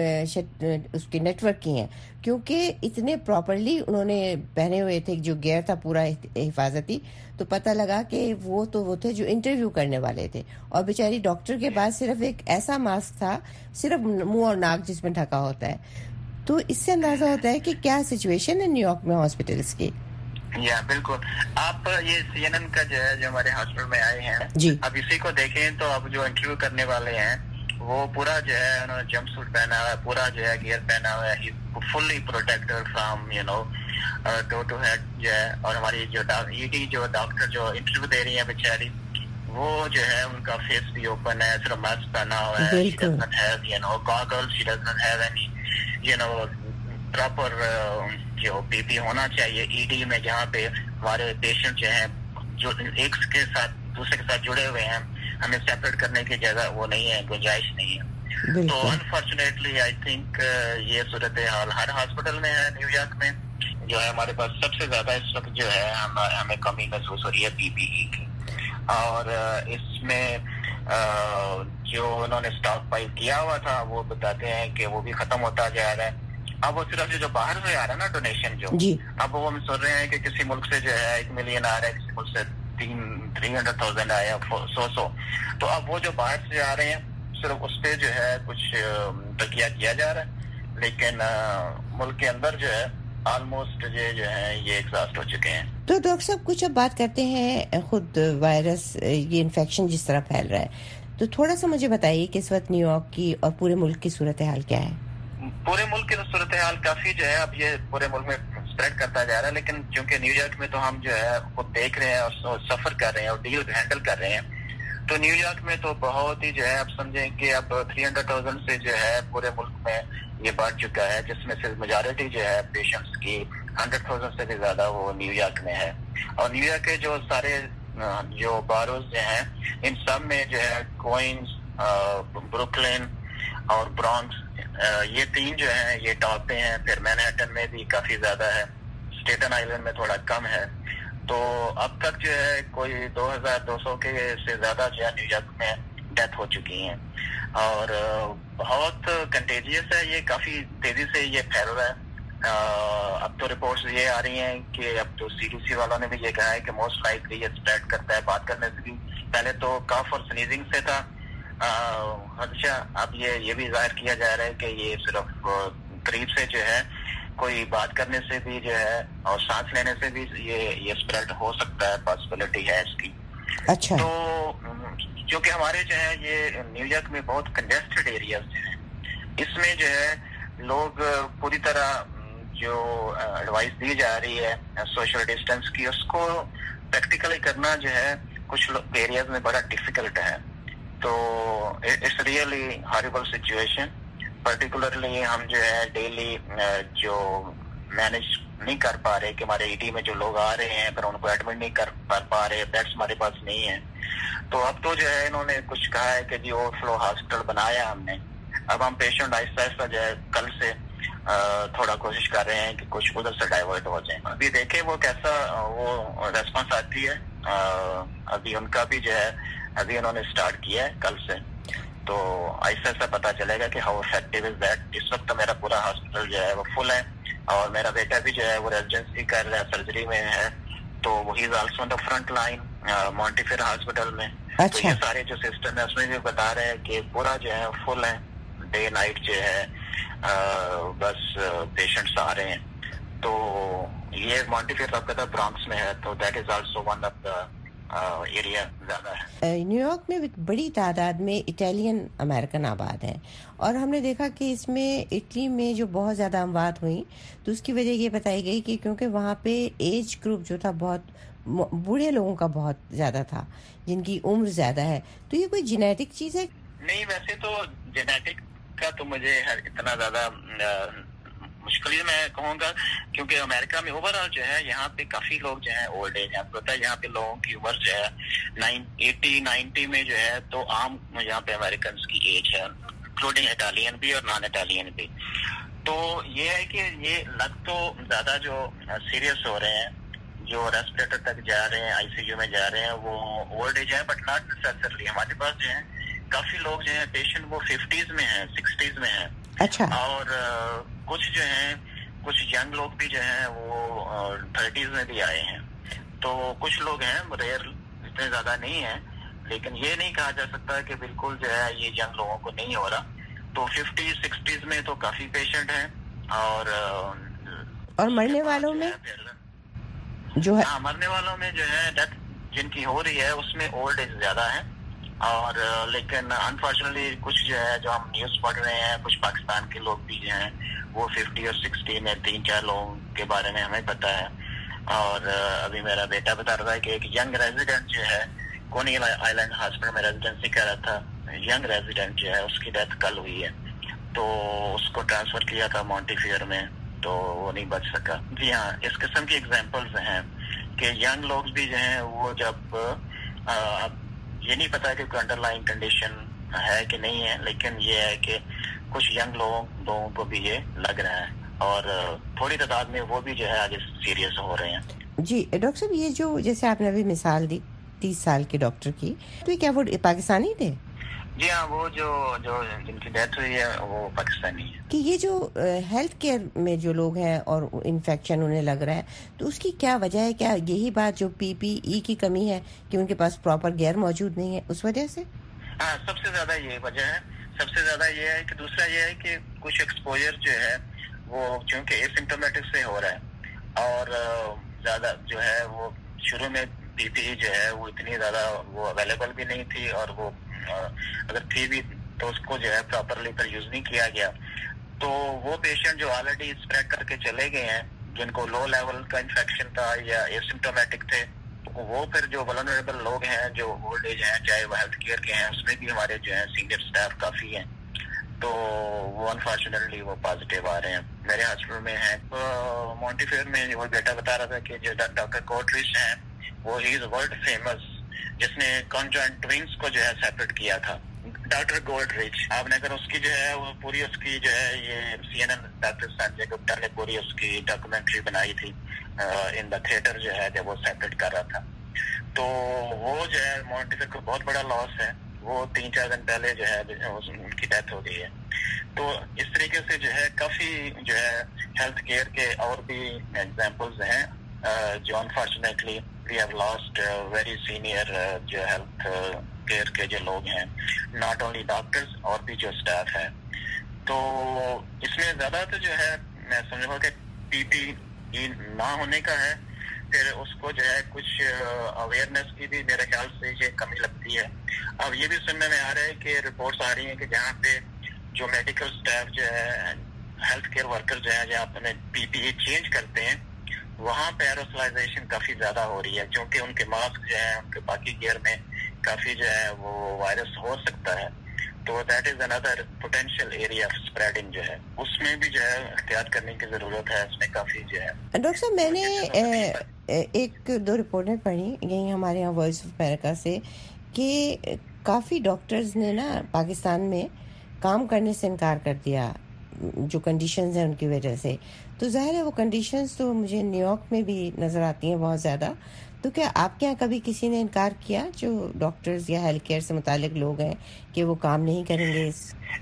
اس کے نیٹ ورک کی ہیں، کیونکہ اتنے پراپرلی انہوں نے پہنے ہوئے تھے جو گیئر تھا پورا حفاظتی. تو پتہ لگا کہ وہ تو وہ تھے جو انٹرویو کرنے والے تھے، اور بیچاری ڈاکٹر کے پاس صرف ایک ایسا ماسک تھا صرف منہ اور ناک جس میں ڈھکا ہوتا ہے. تو اس سے اندازہ ہوتا ہے کہ کیا سچویشن ہے نیو یارک میں ہاسپٹلس کی. یا بالکل، آپ یہ سی این این کا جو ہے جو ہمارے ہاسپٹل میں آئے ہیں جی اب اسی کو دیکھیں تو اب جو انٹرویو کرنے والے ہیں وہ پورا جو ہے انہوں نے جمپ سوٹ پہنا ہوا ہے، پورا جو ہے گیئر پہنا ہوا ہے، fully protected from you know toe to head جو ہے. اور ہماری جو ای ڈی جو ڈاکٹر جو انٹرویو دے رہی ہیں بیچاری وہ جو ہے ان کا فیس بھی اوپن ہے، صرف ماسک پہنا ہوا ہے. She does not have you know goggles, she does not have any you know proper جو پی پی ہونا چاہیے ای ڈی میں، جہاں پہ ہمارے پیشنٹ جو ہیں جو ایک کے ساتھ دوسرے کے ساتھ جڑے ہوئے ہیں ہمیں سیپریٹ کرنے کی جگہ وہ نہیں ہے، گنجائش نہیں ہے. تو انفارچونیٹلی آئی تھنک یہ صورتحال ہر ہاسپٹل میں ہے. نیو یارک میں جو ہے ہمارے پاس سب سے زیادہ اس وقت جو ہے ہمیں کمی محسوس ہو رہی ہے پی پی ای کی, اور اس میں جو انہوں نے اسٹاک پائل کیا ہوا تھا وہ بتاتے ہیں کہ وہ بھی ختم ہوتا جا رہا ہے. اب وہ صرف جو باہر سے آ رہا ہے نا ڈونیشن جو جی. اب وہ ہم سن رہے ہیں کہ کسی ملک سے جو ہے ایک ملین آ رہا ہے, کسی ملک سے تین تھری ہنڈریڈ تھاؤزینڈ آیا سو سو تو اب وہ جو باہر سے آ رہے ہیں صرف اس پہ جو ہے کچھ تکیہ کیا جا رہا ہے, لیکن ملک کے اندر جو ہے آلموسٹ یہ جو ہے یہ ایگزاسٹ ہو چکے ہیں. تو ڈاکٹر صاحب کچھ اب بات کرتے ہیں خود وائرس یہ انفیکشن جس طرح پھیل رہا ہے, تو تھوڑا سا مجھے بتائیے کہ اس وقت نیو یارک کی اور پورے ملک کی صورتحال کیا ہے؟ پورے ملک کی صورتحال کافی جو ہے اب یہ پورے ملک میں اسپریڈ کرتا جا رہا ہے, لیکن چونکہ نیو یارک میں تو ہم جو ہے خود دیکھ رہے ہیں اور سفر کر رہے ہیں اور ڈیل ہینڈل کر رہے ہیں, تو نیو یارک میں تو بہت ہی جو ہے اب سمجھیں کہ اب تھری ہنڈریڈ تھاؤزینڈ سے جو ہے پورے ملک میں یہ بڑھ چکا ہے, جس میں سے میجارٹی جو ہے پیشنٹس کی ہنڈریڈ تھاؤزینڈ سے بھی زیادہ وہ نیو یارک میں ہے. اور نیو یارک کے جو سارے جو باروز جو ہیں ان سب میں جو ہے کوئنز, بروکلن اور برانکس یہ تین جو ہیں یہ ٹاپ پہ ہیں. پھر مینہٹن میں بھی کافی زیادہ ہے, اسٹیٹن آئلینڈ میں تھوڑا کم ہے. تو اب تک جو ہے کوئی دو ہزار دو سو کے سے زیادہ جو ہے نیو یارک میں ڈیتھ ہو چکی ہیں, اور بہت کنٹیجیس ہے, یہ کافی تیزی سے یہ پھیل رہا ہے. اب تو رپورٹس یہ آ رہی ہیں کہ اب تو سی ڈی سی والوں نے بھی یہ کہا ہے کہ موسٹ لائکلی یہ اسپریڈ کرتا ہے بات کرنے سے بھی. پہلے تو کاف اور سنیزنگ سے تھا خدشہ, اب یہ یہ بھی ظاہر کیا جا رہا ہے کہ یہ صرف قریب سے جو ہے کوئی بات کرنے سے بھی جو ہے اور سانس لینے سے بھی یہ یہ اسپریڈ ہو سکتا ہے, پاسبلٹی ہے اس کی. اچھا. تو کیونکہ ہمارے جو ہے یہ نیو یارک میں بہت کنجسٹڈ ایریاز جو ہیں, اس میں جو ہے لوگ پوری طرح جو ایڈوائس دی جا رہی ہے سوشل ڈسٹینس کی, اس کو پریکٹیکلی کرنا جو ہے کچھ ایریاز میں بڑا ڈیفیکلٹ ہے. تو it's really horrible situation. Particularly ہم جو ہے ڈیلی جو مینج نہیں کر پا رہے کہ ہمارے ای ڈی میں جو لوگ آ رہے ہیں پر ان کو ایڈمٹ نہیں کر پا رہے, بیڈس ہمارے پاس نہیں ہیں. تو اب تو جو ہے انہوں نے کچھ کہا ہے کہ جی اوور فلو ہاسپٹل بنایا ہم نے, اب ہم پیشنٹ آہستہ آہستہ جو ہے کل سے تھوڑا کوشش کر رہے ہیں کہ کچھ ادھر سے ڈائیورٹ ہو جائیں. ابھی دیکھیں وہ کیسا وہ ریسپانس آتی ہے. ابھی ان کا بھی جو ہے ابھی انہوں نے اسٹارٹ کیا ہے کل سے, تو آہستہ آہستہ پتا چلے گا کہ ہاؤ افیکٹو از دیٹ. اس وقت تو میرا پورا ہاسپٹل جو ہے وہ فل ہے, اور میرا بیٹا بھی جو ہے وہ ریزیڈنسی کر رہا ہے, سرجری میں ہے, تو وہی is also on the front line Montefiore hospital میں. تو یہ سارے جو سسٹم ہے اس میں بھی بتا رہے ہیں کہ پورا جو ہے فل ہے, ڈے نائٹ جو ہے بس پیشنٹس آ رہے ہیں. تو یہ مونٹی فیر آپ کہتا ہے برانکس میں ہے, تو that is also one of the area زیادہ ہے. نیو یارک میں بڑی تعداد میں اٹالین امریکن آباد ہیں, اور ہم نے دیکھا کہ اس میں اٹلی میں جو بہت زیادہ اموات ہوئیں تو اس کی وجہ یہ بتائی گئی کہ کیونکہ وہاں پہ ایج گروپ جو تھا بہت بوڑھے لوگوں کا بہت زیادہ تھا, جن کی عمر زیادہ ہے. تو یہ کوئی جینیٹک چیز ہے؟ نہیں, ویسے تو جینیٹک کا تو مجھے اتنا زیادہ مشکل ہی میں کہوں گا, کیونکہ امریکہ میں اوور آل جو ہے یہاں پہ کافی لوگ جو ہے اولڈ ایج, آپ کو پتا ہے یہاں پہ لوگوں کی عمر جو ہے نائن ایٹی نائنٹی میں جو ہے تو عام یہاں پہ امریکنس کی ایج ہے, انکلوڈنگ اٹالین بھی اور نان اٹالین بھی. تو یہ ہے کہ یہ لگ تو زیادہ جو سیریس ہو رہے ہیں, جو ریسپریٹر تک جا رہے ہیں, آئی سی یو میں جا رہے ہیں, وہ اولڈ ایج ہے, بٹ ناٹ نیسیسرلی. ہمارے پاس جو ہے کافی لوگ جو ہیں پیشنٹ وہ ففٹیز میں ہیں, سکسٹیز میں ہیں. اچھا. اور کچھ جو ہیں کچھ ینگ لوگ بھی جو ہیں وہ تھرٹیز میں بھی آئے ہیں. تو کچھ لوگ ہیں, ریئر اتنے زیادہ نہیں ہیں, لیکن یہ نہیں کہا جا سکتا کہ بالکل جو ہے یہ ینگ لوگوں کو نہیں ہو رہا. تو ففٹیز سکسٹیز میں تو کافی پیشنٹ ہیں, اور اور مرنے والوں میں جو ہے مرنے والوں میں جو ہے ڈیتھ جن کی ہو رہی ہے اس میں اولڈ ایج زیادہ ہے. اور لیکن انفارچونیٹلی کچھ جو ہے جو ہم نیوز پڑھ رہے ہیں, کچھ پاکستان کے لوگ بھی جو ہیں وہ ففٹی اور سکسٹی میں تین چار لوگوں کے بارے میں ہمیں پتا ہے. اور ابھی میرا بیٹا بتا رہا ہے کہ ایک ینگ ریزیڈنٹ جو ہے کونی آئی لینڈ ہاسپٹل میں ریزیڈنسی کر رہا تھا, ینگ ریزیڈنٹ جو ہے اس کی ڈیتھ کل ہوئی ہے. تو اس کو ٹرانسفر کیا تھا مونٹی فیئر میں, تو وہ نہیں بچ سکا. جی ہاں, اس قسم کی ایگزامپلز ہیں کہ ینگ لوگ بھی جو ہیں وہ جب اب یہ نہیں پتا کہ کوئی انڈر لائن کنڈیشن ہے کہ نہیں ہے, لیکن یہ ہے کہ کچھ ینگ لوگوں لوگوں کو بھی یہ لگ رہا ہے اور تھوڑی تعداد میں وہ بھی جو ہے آج سیریس ہو رہے ہیں. جی ڈاکٹر صاحب، یہ جو جیسے آپ نے ابھی مثال دی تیس سال کے ڈاکٹر کی، تو کیا وہ پاکستانی تھے؟ جی ہاں، وہ جو جو جن کی ڈیتھ ہوئی ہے وہ پاکستانی ہے. کہ یہ جو ہیلتھ کیئر میں جو لوگ ہیں اور انفیکشن انہیں لگ رہا ہے، تو اس کی کیا وجہ ہے؟ کیا یہی بات جو پی پی ای کی کمی ہے کہ ان کے پاس پراپر گیئر موجود نہیں ہے، اس وجہ سے؟ ہاں، سب سے زیادہ یہ وجہ ہے. سب سے زیادہ یہ ہے کہ دوسرا یہ ہے کہ کچھ ایکسپوجر جو ہے وہ چونکہ ایسمپٹومیٹک سے ہو رہا ہے اور زیادہ جو ہے وہ شروع میں پی پی ای جو ہے وہ اتنی زیادہ وہ اویلیبل بھی نہیں تھی، اور وہ اگر تھی بھی تو اس کو جو ہے پراپرلی پر یوز نہیں کیا گیا. تو وہ پیشنٹ جو آلریڈی اسپریڈ کر کے چلے گئے ہیں، جن کو لو لیول کا انفیکشن تھا یا ایسمپٹومیٹک تھے، وہ پھر جو ولنریبل لوگ ہیں جو اولڈ ایج ہیں، چاہے وہ ہیلتھ کیئر کے ہیں، اس میں بھی ہمارے جو ہیں سینئر اسٹاف کافی ہیں، تو وہ انفارچونیٹلی وہ پازیٹیو آ رہے ہیں. میرے ہاسپٹل میں ہیں مونٹی فیئر میں، وہ بیٹا بتا رہا تھا کہ جو ڈاکٹر کوٹریش ہیں وہ ہی از ورلڈ فیمس، جس نے کانجوائنٹ ٹوینس کو جو ہے سیپریٹ کیا تھا. ڈاکٹر گولڈریچ، آپ نے اگر اس کی جو ہے وہ پوری اس کی جو ہے یہ C N N doctor Sanjay Gupta نے پوری اس کی ڈاکومنٹری بنائی تھی ان دا تھیٹر جو ہے جب وہ سیپریٹ کر رہا تھا. تو وہ جو ہے مونٹیفر کو بہت بڑا لاس ہے. وہ تین چار دن پہلے جو ہے ان کی ڈیتھ ہو گئی ہے. تو اس طریقے سے جو ہے کافی جو ہے ہیلتھ کیئر کے اور بھی ایگزامپلز ہیں جو unfortunately we have lost very senior جو ہیلتھ کیئر کے جو لوگ ہیں، ناٹ اونلی ڈاکٹرز اور بھی جو اسٹاف ہے. تو اس میں زیادہ تو جو ہے میں سمجھوں گا کہ پی پی ای نہ ہونے کا ہے. پھر اس کو جو ہے کچھ اویئرنیس کی بھی میرے خیال سے یہ کمی لگتی ہے. اب یہ بھی سننے میں آ رہا ہے کہ رپورٹس آ رہی ہیں کہ جہاں پہ جو میڈیکل اسٹاف جو ہے، ہیلتھ کیئر ورکر جو ہے جہاں اپنے پی پی ای چینج کرتے ہیں، وہاں پہ ایروسلائزیشن کافی زیادہ ہو رہی ہے، کیونکہ ان کے ماسک جو ہے، ان کے باقی گیئر میں کافی جو ہے وہ وائرس ہو سکتا ہے. تو دیٹ از اندر پوٹینشیل ایریا آف اسپریڈنگ جو ہے، اس میں بھی جو ہے احتیاط کرنے کی ضرورت ہے. اس میں کافی جو ہے. ڈاکٹر صاحب، میں نے ایک دو رپورٹیں پڑھی یہیں ہمارے یہاں وائس آف امریکہ سے کہ کافی ڈاکٹرز نے نا پاکستان میں کام کرنے سے انکار کر دیا جو کنڈیشنز ہیں ان کی وجہ سے. تو ظاہر ہے وہ کنڈیشنز تو مجھے نیو یارک میں بھی نظر آتی ہیں بہت زیادہ. تو کیا آپ کے یہاں کبھی کسی نے انکار کیا جو ڈاکٹرز یا ہیلتھ کیئر سے متعلق لوگ ہیں کہ وہ کام نہیں کریں گے؟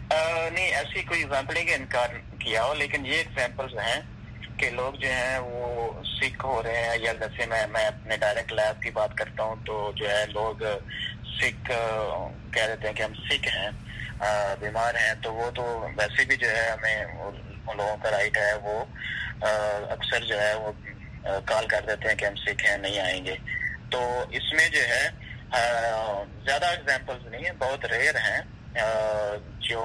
نہیں، ایسی کوئی ایگزامپل نہیں کہ انکار کیا ہو، لیکن یہ ایگزامپلز ہیں کہ لوگ جو ہیں وہ سک ہو رہے ہیں. یا جیسے میں میں اپنے ڈائریکٹ لیب کی بات کرتا ہوں تو جو ہے لوگ سک کہہ دیتے ہیں کہ ہم سک ہیں، بیمار ہیں. تو وہ تو ویسے بھی جو ہے ہمیں ان لوگوں کا رائٹ ہے، وہ اکثر جو ہے وہ کال کر دیتے ہیں کہ ہم سکھ ہیں، نہیں آئیں گے. تو اس میں جو ہے زیادہ ایگزامپلز نہیں ہیں، بہت ریئر ہیں جو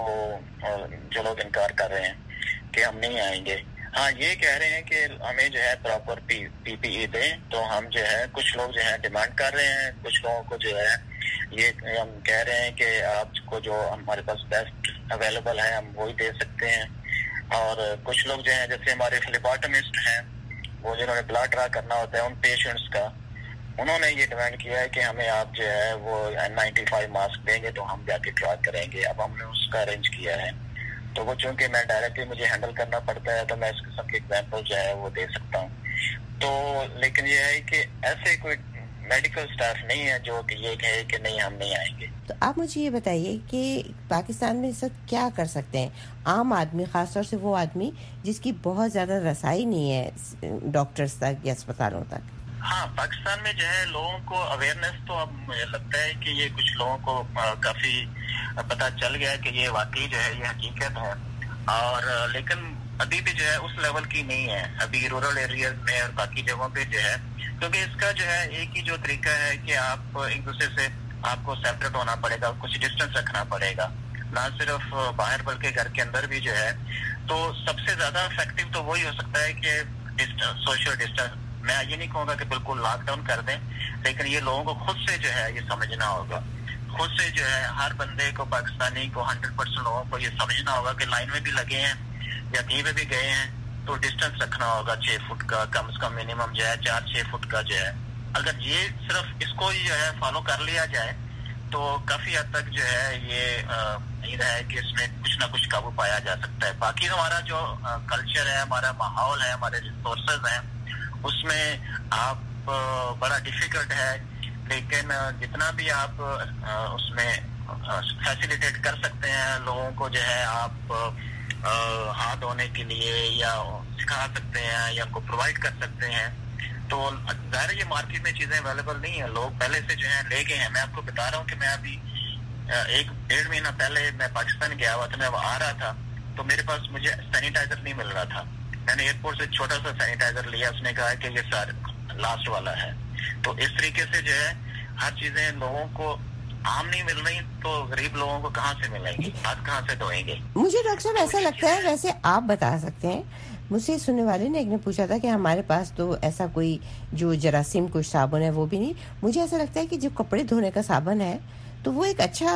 جو لوگ انکار کر رہے ہیں کہ ہم نہیں آئیں گے. ہاں، یہ کہہ رہے ہیں کہ ہمیں جو ہے پراپر پی پی ای دیں. تو ہم جو ہے کچھ لوگ جو ہے ڈیمانڈ کر رہے ہیں، کچھ لوگوں کو جو ہے یہ ہم کہہ رہے ہیں کہ آپ کو جو ہمارے پاس بیسٹ اویلیبل ہے ہم وہی دے سکتے ہیں. اور کچھ لوگ جو ہیں جیسے ہمارے فلیباٹمسٹ ہیں، وہ جنہوں نے بلڈ ڈرا کرنا ہوتا ہے ان پیشنٹس کا، انہوں نے یہ ڈیمانڈ کیا ہے کہ ہمیں آپ جو ہے وہ این نائنٹی فائیو ماسک دیں گے تو ہم جا کے ڈرا کریں گے. اب ہم نے اس کا ارینج کیا ہے. تو وہ چونکہ میں ڈائریکٹلی مجھے ہینڈل کرنا پڑتا ہے تو میں اس قسم کے ایگزامپل جو ہے وہ دے سکتا ہوں. تو لیکن یہ ہے کہ ایسے کوئی میڈیکل سٹاف نہیں ہے جو کہ یہ کہے کہ نہیں ہم نہیں آئیں گے. تو آپ مجھے یہ بتائیے کہ پاکستان میں اس وقت کیا کر سکتے ہیں عام آدمی، خاص طور سے وہ آدمی جس کی بہت زیادہ رسائی نہیں ہے ڈاکٹرز تک یا اسپتالوں تک؟ ہاں، پاکستان میں جو ہے لوگوں کو اویئرنیس تو اب مجھے لگتا ہے کہ یہ کچھ لوگوں کو کافی پتہ چل گیا ہے کہ یہ واقعی جو ہے یہ حقیقت ہے. اور لیکن ابھی بھی جو ہے اس لیول کی نہیں ہے. ابھی رورل ایریاز میں اور باقی جگہوں پہ جو ہے، کیونکہ اس کا جو ہے ایک ہی جو طریقہ ہے کہ آپ ایک دوسرے سے آپ کو سیپریٹ ہونا پڑے گا، کچھ ڈسٹینس رکھنا پڑے گا، نہ صرف باہر بلکہ گھر کے اندر بھی جو ہے. تو سب سے زیادہ افیکٹو تو وہی ہو سکتا ہے کہ سوشل ڈسٹینس. میں یہ نہیں کہوں گا کہ بالکل لاک ڈاؤن کر دیں، لیکن یہ لوگوں کو خود سے جو ہے یہ سمجھنا ہوگا. خود سے جو ہے ہر بندے کو، پاکستانی کو، ہنڈریڈ پرسینٹ لوگوں کو یہ سمجھنا ہوگا کہ لائن میں بھی لگے ہیں یا کہیں پہ بھی گئے ہیں تو ڈسٹینس رکھنا ہوگا چھ فٹ کا، کم از کم منیمم جو ہے چار چھ فٹ کا جو ہے. اگر یہ صرف اس کو جو ہے فالو کر لیا جائے تو کافی حد تک جو ہے یہ امید ہے کہ اس میں کچھ نہ کچھ قابو پایا جا سکتا ہے. باقی ہمارا جو کلچر ہے, ہمارا ماحول ہے, ہمارے ریسورسز ہیں, اس میں آپ بڑا ڈیفیکلٹ ہے, لیکن جتنا بھی آپ اس میں فیسیلیٹیٹ کر سکتے ہیں لوگوں کو جو ہے آپ ہاتھ دھونے کے لیے یا سکھا سکتے ہیں یا ان کو پرووائڈ کر سکتے ہیں. تو ظاہر یہ مارکیٹ میں چیزیں اویلیبل نہیں ہیں, لوگ پہلے سے جو ہے لے گئے ہیں. میں آپ کو بتا رہا ہوں کہ میں ابھی ایک ڈیڑھ مہینہ پہلے میں پاکستان گیا ہوا تھا, میں آ رہا تھا تو میرے پاس مجھے سینیٹائزر نہیں مل رہا تھا. میں نے ایئرپورٹ سے چھوٹا سا سینیٹائزر لیا, اس نے کہا کہ یہ سر لاسٹ والا ہے. تو اس طریقے سے جو ہے ہر چیزیں لوگوں کو عام نہیں مل رہی, تو غریب لوگوں کو کہاں سے ملیں گی, ہاتھ کہاں سے دھوئیں گے. مجھے ڈاکٹر صاحب ایسا لگتا ہے, ویسے آپ بتا سکتے ہیں, مجھ سے سننے والے نے ایک نے پوچھا تھا کہ ہمارے پاس تو ایسا کوئی جو جراثیم کچھ صابن ہے وہ بھی نہیں. مجھے ایسا لگتا ہے کہ جو کپڑے دھونے کا صابن ہے تو وہ ایک اچھا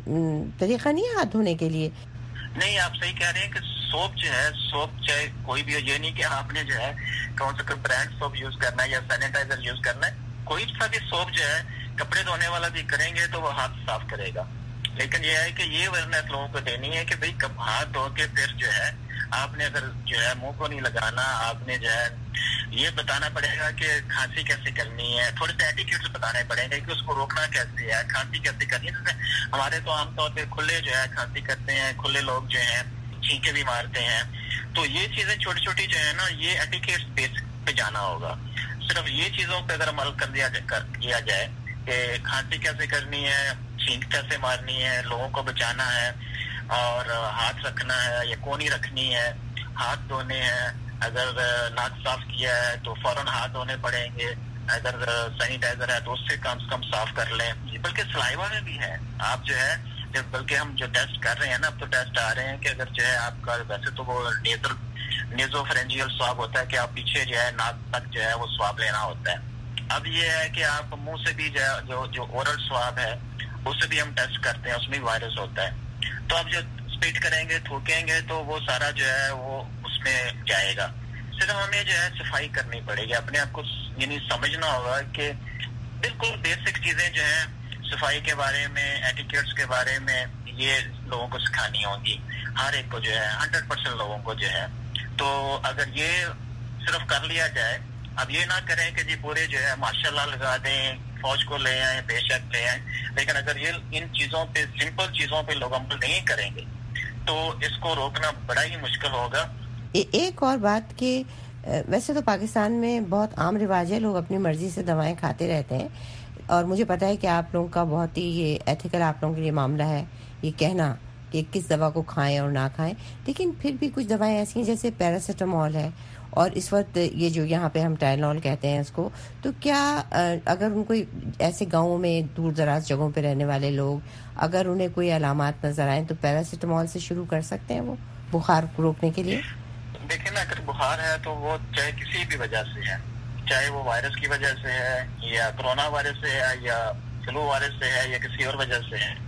طریقہ نہیں ہے ہاتھ دھونے کے لیے. نہیں, آپ صحیح کہہ رہے ہیں کہ سوپ جو ہے, سوپ چاہے کوئی بھی ہو, یہ نہیں کہ آپ نے جو ہے کون سا کوئی برانڈ سوپ یوز کرنا ہے یا سینیٹائزر یوز کرنا ہے. کوئی سا بھی سوپ جو ہے کپڑے دھونے والا بھی کریں گے تو وہ ہاتھ صاف کرے گا. لیکن یہ ہے کہ یہ اویئرنیس لوگوں کو دینی ہے کہ بھئی ہاتھ دھو کے پھر جو ہے آپ نے اگر جو ہے منہ کو نہیں لگانا, آپ نے جو ہے یہ بتانا پڑے گا کہ کھانسی کیسے کرنی ہے, تھوڑے سے ایٹیکیوٹس بتانے پڑیں گے کہ اس کو روکنا کیسے ہے, کھانسی کیسے کرنی ہے. جیسے ہمارے تو عام طور پہ کھلے جو ہے کھانسی کرتے ہیں, کھلے لوگ جو ہیں چھینکے بھی مارتے ہیں. تو یہ چیزیں چھوٹی چھوٹی جو ہے نا, یہ ایٹیکیٹس بیس پہ جانا ہوگا. صرف یہ چیزوں پہ اگر عمل کر دیا کر دیا جائے کہ کھانسی کیسے کرنی ہے, چھینک کیسے مارنی ہے, لوگوں کو بچانا ہے, اور ہاتھ رکھنا ہے یا کونی رکھنی ہے, ہاتھ دھونے ہیں, اگر ناک صاف کیا ہے تو فوراً ہاتھ دھونے پڑیں گے, اگر سینیٹائزر ہے تو اس سے کم سے کم صاف کر لیں. بلکہ سلائیوا میں بھی ہے, آپ جو ہے بلکہ ہم جو ٹیسٹ کر رہے ہیں نا, اب تو ٹیسٹ آ رہے ہیں کہ اگر جو ہے آپ کا ویسے تو وہ نیزل نیزو فرینجیل سواب ہوتا ہے کہ آپ پیچھے جو ہے ناک تک جو ہے وہ سواب لینا ہوتا ہے. اب یہ ہے کہ آپ منہ سے بھی جو ہے جو جو اورل سواب ہے اس سے بھی ہم ٹیسٹ کرتے ہیں, اس میں وائرس ہوتا ہے. تو آپ جو اسپیٹ کریں گے, تھوکیں گے تو وہ سارا جو ہے وہ اس میں جائے گا. صرف ہمیں جو ہے صفائی کرنی پڑے گی, اپنے آپ کو یعنی سمجھنا ہوگا کہ بالکل بیسک چیزیں جو ہیں صفائی کے بارے میں, ایٹیکیٹس کے بارے میں, یہ لوگوں کو سکھانی ہوں گی, ہر ایک کو جو ہے ہنڈریڈ پرسینٹ لوگوں کو جو ہے. تو اگر یہ صرف کر لیا جائے, اب یہ نہ کریں کہ جی پورے جو ہے ماشاء اللہ لگا دیں, فوج کو لے آئیں, بے شک لے آئیں, لیکن اگر یہ ان چیزوں پہ, سمپل چیزوں پہ لوگ عمل نہیں کریں گے تو اس کو روکنا بڑا ہی مشکل ہوگا. ایک اور بات کہ ویسے تو پاکستان میں بہت عام رواج ہے, لوگ اپنی مرضی سے دوائیں کھاتے رہتے ہیں, اور مجھے پتا ہے کہ آپ لوگوں کا بہت ہی یہ ایتھیکل آپ لوگوں کے لیے معاملہ ہے یہ کہنا کہ کس دوا کو کھائیں اور نہ کھائیں. لیکن پھر بھی کچھ دوائیں ایسی ہیں جیسے پیراسیٹامول ہے, اور اس وقت یہ جو یہاں پہ ہم ٹائلول کہتے ہیں اس کو, تو کیا اگر ان کو ایسے گاؤں میں دور دراز جگہوں پہ رہنے والے لوگ اگر انہیں کوئی علامات نظر آئیں تو پیراسیٹامول سے شروع کر سکتے ہیں وہ بخار کو روکنے کے لیے؟ دیکھیں نا, اگر بخار ہے تو وہ چاہے کسی بھی وجہ سے ہے, چاہے وہ وائرس کی وجہ سے ہے یا کرونا وائرس سے ہے یا فلو وائرس سے ہے یا کسی اور وجہ سے ہے,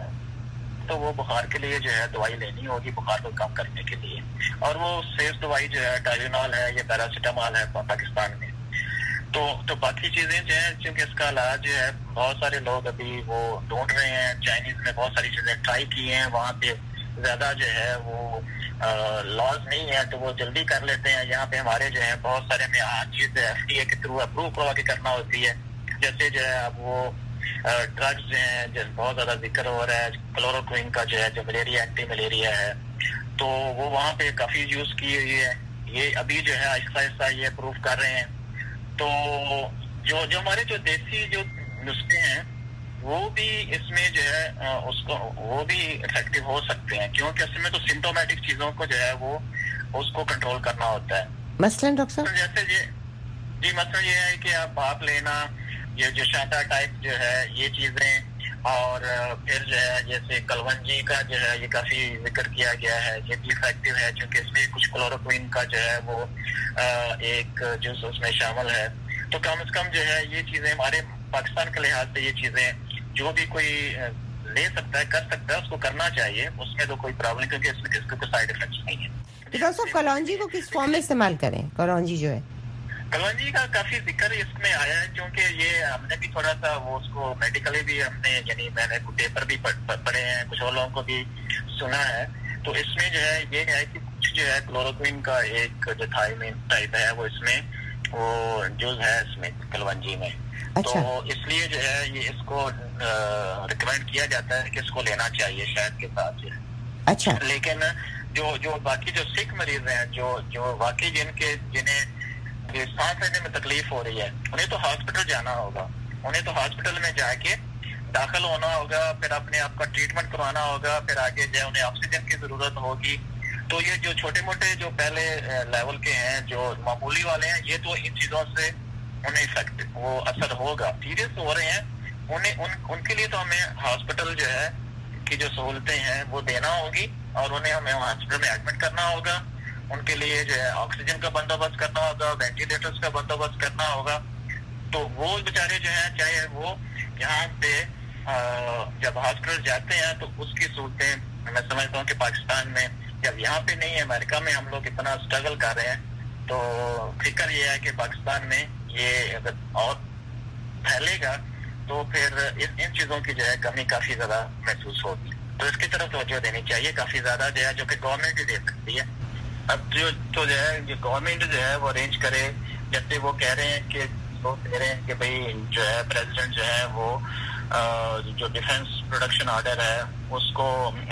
تو وہ بخار کے لیے جو ہے دوائی لینی ہوگی بخار کو کم کرنے کے لیے. اور وہ سیف دوائی جو ہے ٹائلینول ہے یا پیراسیٹامول ہے پاکستان میں. تو تو باقی چیزیں جو ہیں, چونکہ اس کا علاج جو ہے بہت سارے لوگ ابھی وہ ڈھونڈ رہے ہیں, چائنیز میں بہت ساری چیزیں ٹرائی کی ہیں, وہاں پہ زیادہ جو ہے وہ لاز نہیں ہے تو وہ جلدی کر لیتے ہیں. یہاں پہ ہمارے جو ہے بہت سارے میں ہر چیز ایف ڈی اے کے تھرو اپروو کروا کے کرنا ہوتی ہے. جیسے جو ہے اب وہ ڈرگز جو ہیں جیسے بہت زیادہ ذکر ہو رہا ہے, کلوروکوئن کا جو ہے جو ملیریا اینٹی ملیریا ہے, تو وہ وہاں پہ کافی یوز کی ہوئی ہے. یہ ابھی جو ہے آہستہ آہستہ یہ اپروو کر رہے ہیں. تو جو جو ہمارے جو دیسی جو نسخے ہیں وہ بھی اس میں جو ہے اس کو وہ بھی افیکٹو ہو سکتے ہیں, کیونکہ اس میں تو سمپٹومیٹک چیزوں کو جو ہے وہ اس کو کنٹرول کرنا ہوتا ہے. مثلاً ڈاکٹر صاحب جیسے یہ جی مسئلہ یہ ہے کہ آپ بھاپ لینا, یہ جو شانتا ٹائپ جو ہے یہ چیزیں, اور پھر جو ہے جیسے کلونجی کا جو ہے یہ کافی ذکر کیا گیا ہے, یہ بھی افیکٹو ہے چونکہ اس میں کچھ کلوروکوئن کا جو ہے وہ ایک جز اس میں شامل ہے. تو کم از کم جو ہے یہ چیزیں ہمارے پاکستان کے لحاظ سے یہ چیزیں جو بھی کوئی لے سکتا ہے کر سکتا ہے اس کو کرنا چاہیے, اس میں تو کوئی پرابلم, کیونکہ اس میں کس کو کوئی سائیڈ افیکٹس نہیں ہے. ڈاکٹر صاحب کلونجی کو کس فارم میں استعمال کریں؟ کلونجی جو ہے کلونجی کا کافی ذکر اس میں آیا ہے کیونکہ یہ ہم نے بھی تھوڑا سا وہ اس کو میڈیکلی بھی ہم نے یعنی میں نے پیپر بھی پڑھے ہیں, کچھ اور لوگوں کو بھی سنا ہے. تو اس میں جو ہے یہ ہے کہ کچھ جو ہے کلوروکوئن کا ایک جو تھائمین ٹائپ ہے وہ اس میں وہ جز ہے اس میں کلونجی میں. اچھا. تو اس لیے جو ہے یہ اس کو ریکمینڈ کیا جاتا ہے کہ اس کو لینا چاہیے شہد کے ساتھ جو ہے. اچھا. لیکن جو جو باقی جو سکھ مریض ہیں جو جو واقعی جن کے جنہیں سانس لینے میں تکلیف ہو رہی ہے انہیں تو ہاسپٹل جانا ہوگا, انہیں تو ہاسپٹل میں جا کے داخل ہونا ہوگا, پھر اپنے آپ کا ٹریٹمنٹ کروانا ہوگا, پھر آگے جو ہے انہیں آکسیجن کی ضرورت ہوگی. تو یہ جو چھوٹے موٹے جو پہلے لیول کے ہیں جو معمولی والے ہیں یہ تو ان چیزوں سے انہیں افیکٹ وہ اثر ہوگا. سیریس ہو رہے ہیں انہیں ان ان کے لیے تو ہمیں ہاسپٹل جو ہے کی جو سہولتیں ہیں وہ دینا ہوگی اور انہیں ہمیں ہاسپٹل میں ایڈمٹ کرنا ہوگا. ان کے لیے جو ہے آکسیجن کا بندوبست کرنا ہوگا, وینٹیلیٹرز کا بندوبست کرنا ہوگا. تو وہ بیچارے جو ہیں چاہے وہ یہاں پہ جب ہاسپٹل جاتے ہیں تو اس کی صورتیں میں سمجھتا ہوں کہ پاکستان میں جب یہاں پہ نہیں ہے, امریکہ میں ہم لوگ اتنا اسٹرگل کر رہے ہیں تو فکر یہ ہے کہ پاکستان میں یہ اگر اور پھیلے گا تو پھر ان چیزوں کی جو ہے کمی کافی زیادہ محسوس ہوگی. تو اس کی طرف توجہ دینی چاہیے کافی زیادہ جو ہے جو کہ گورنمنٹ ہی دے سکتی ہے. اب جو تو جو ہے یہ گورنمنٹ جو ہے وہ ارینج کرے, جیسے وہ کہہ رہے ہیں کہ وہ کہہ رہے ہیں کہ بھئی جو ہے پریزیڈنٹ جو ہے وہ جو ڈیفنس پروڈکشن آرڈر ہے اس کو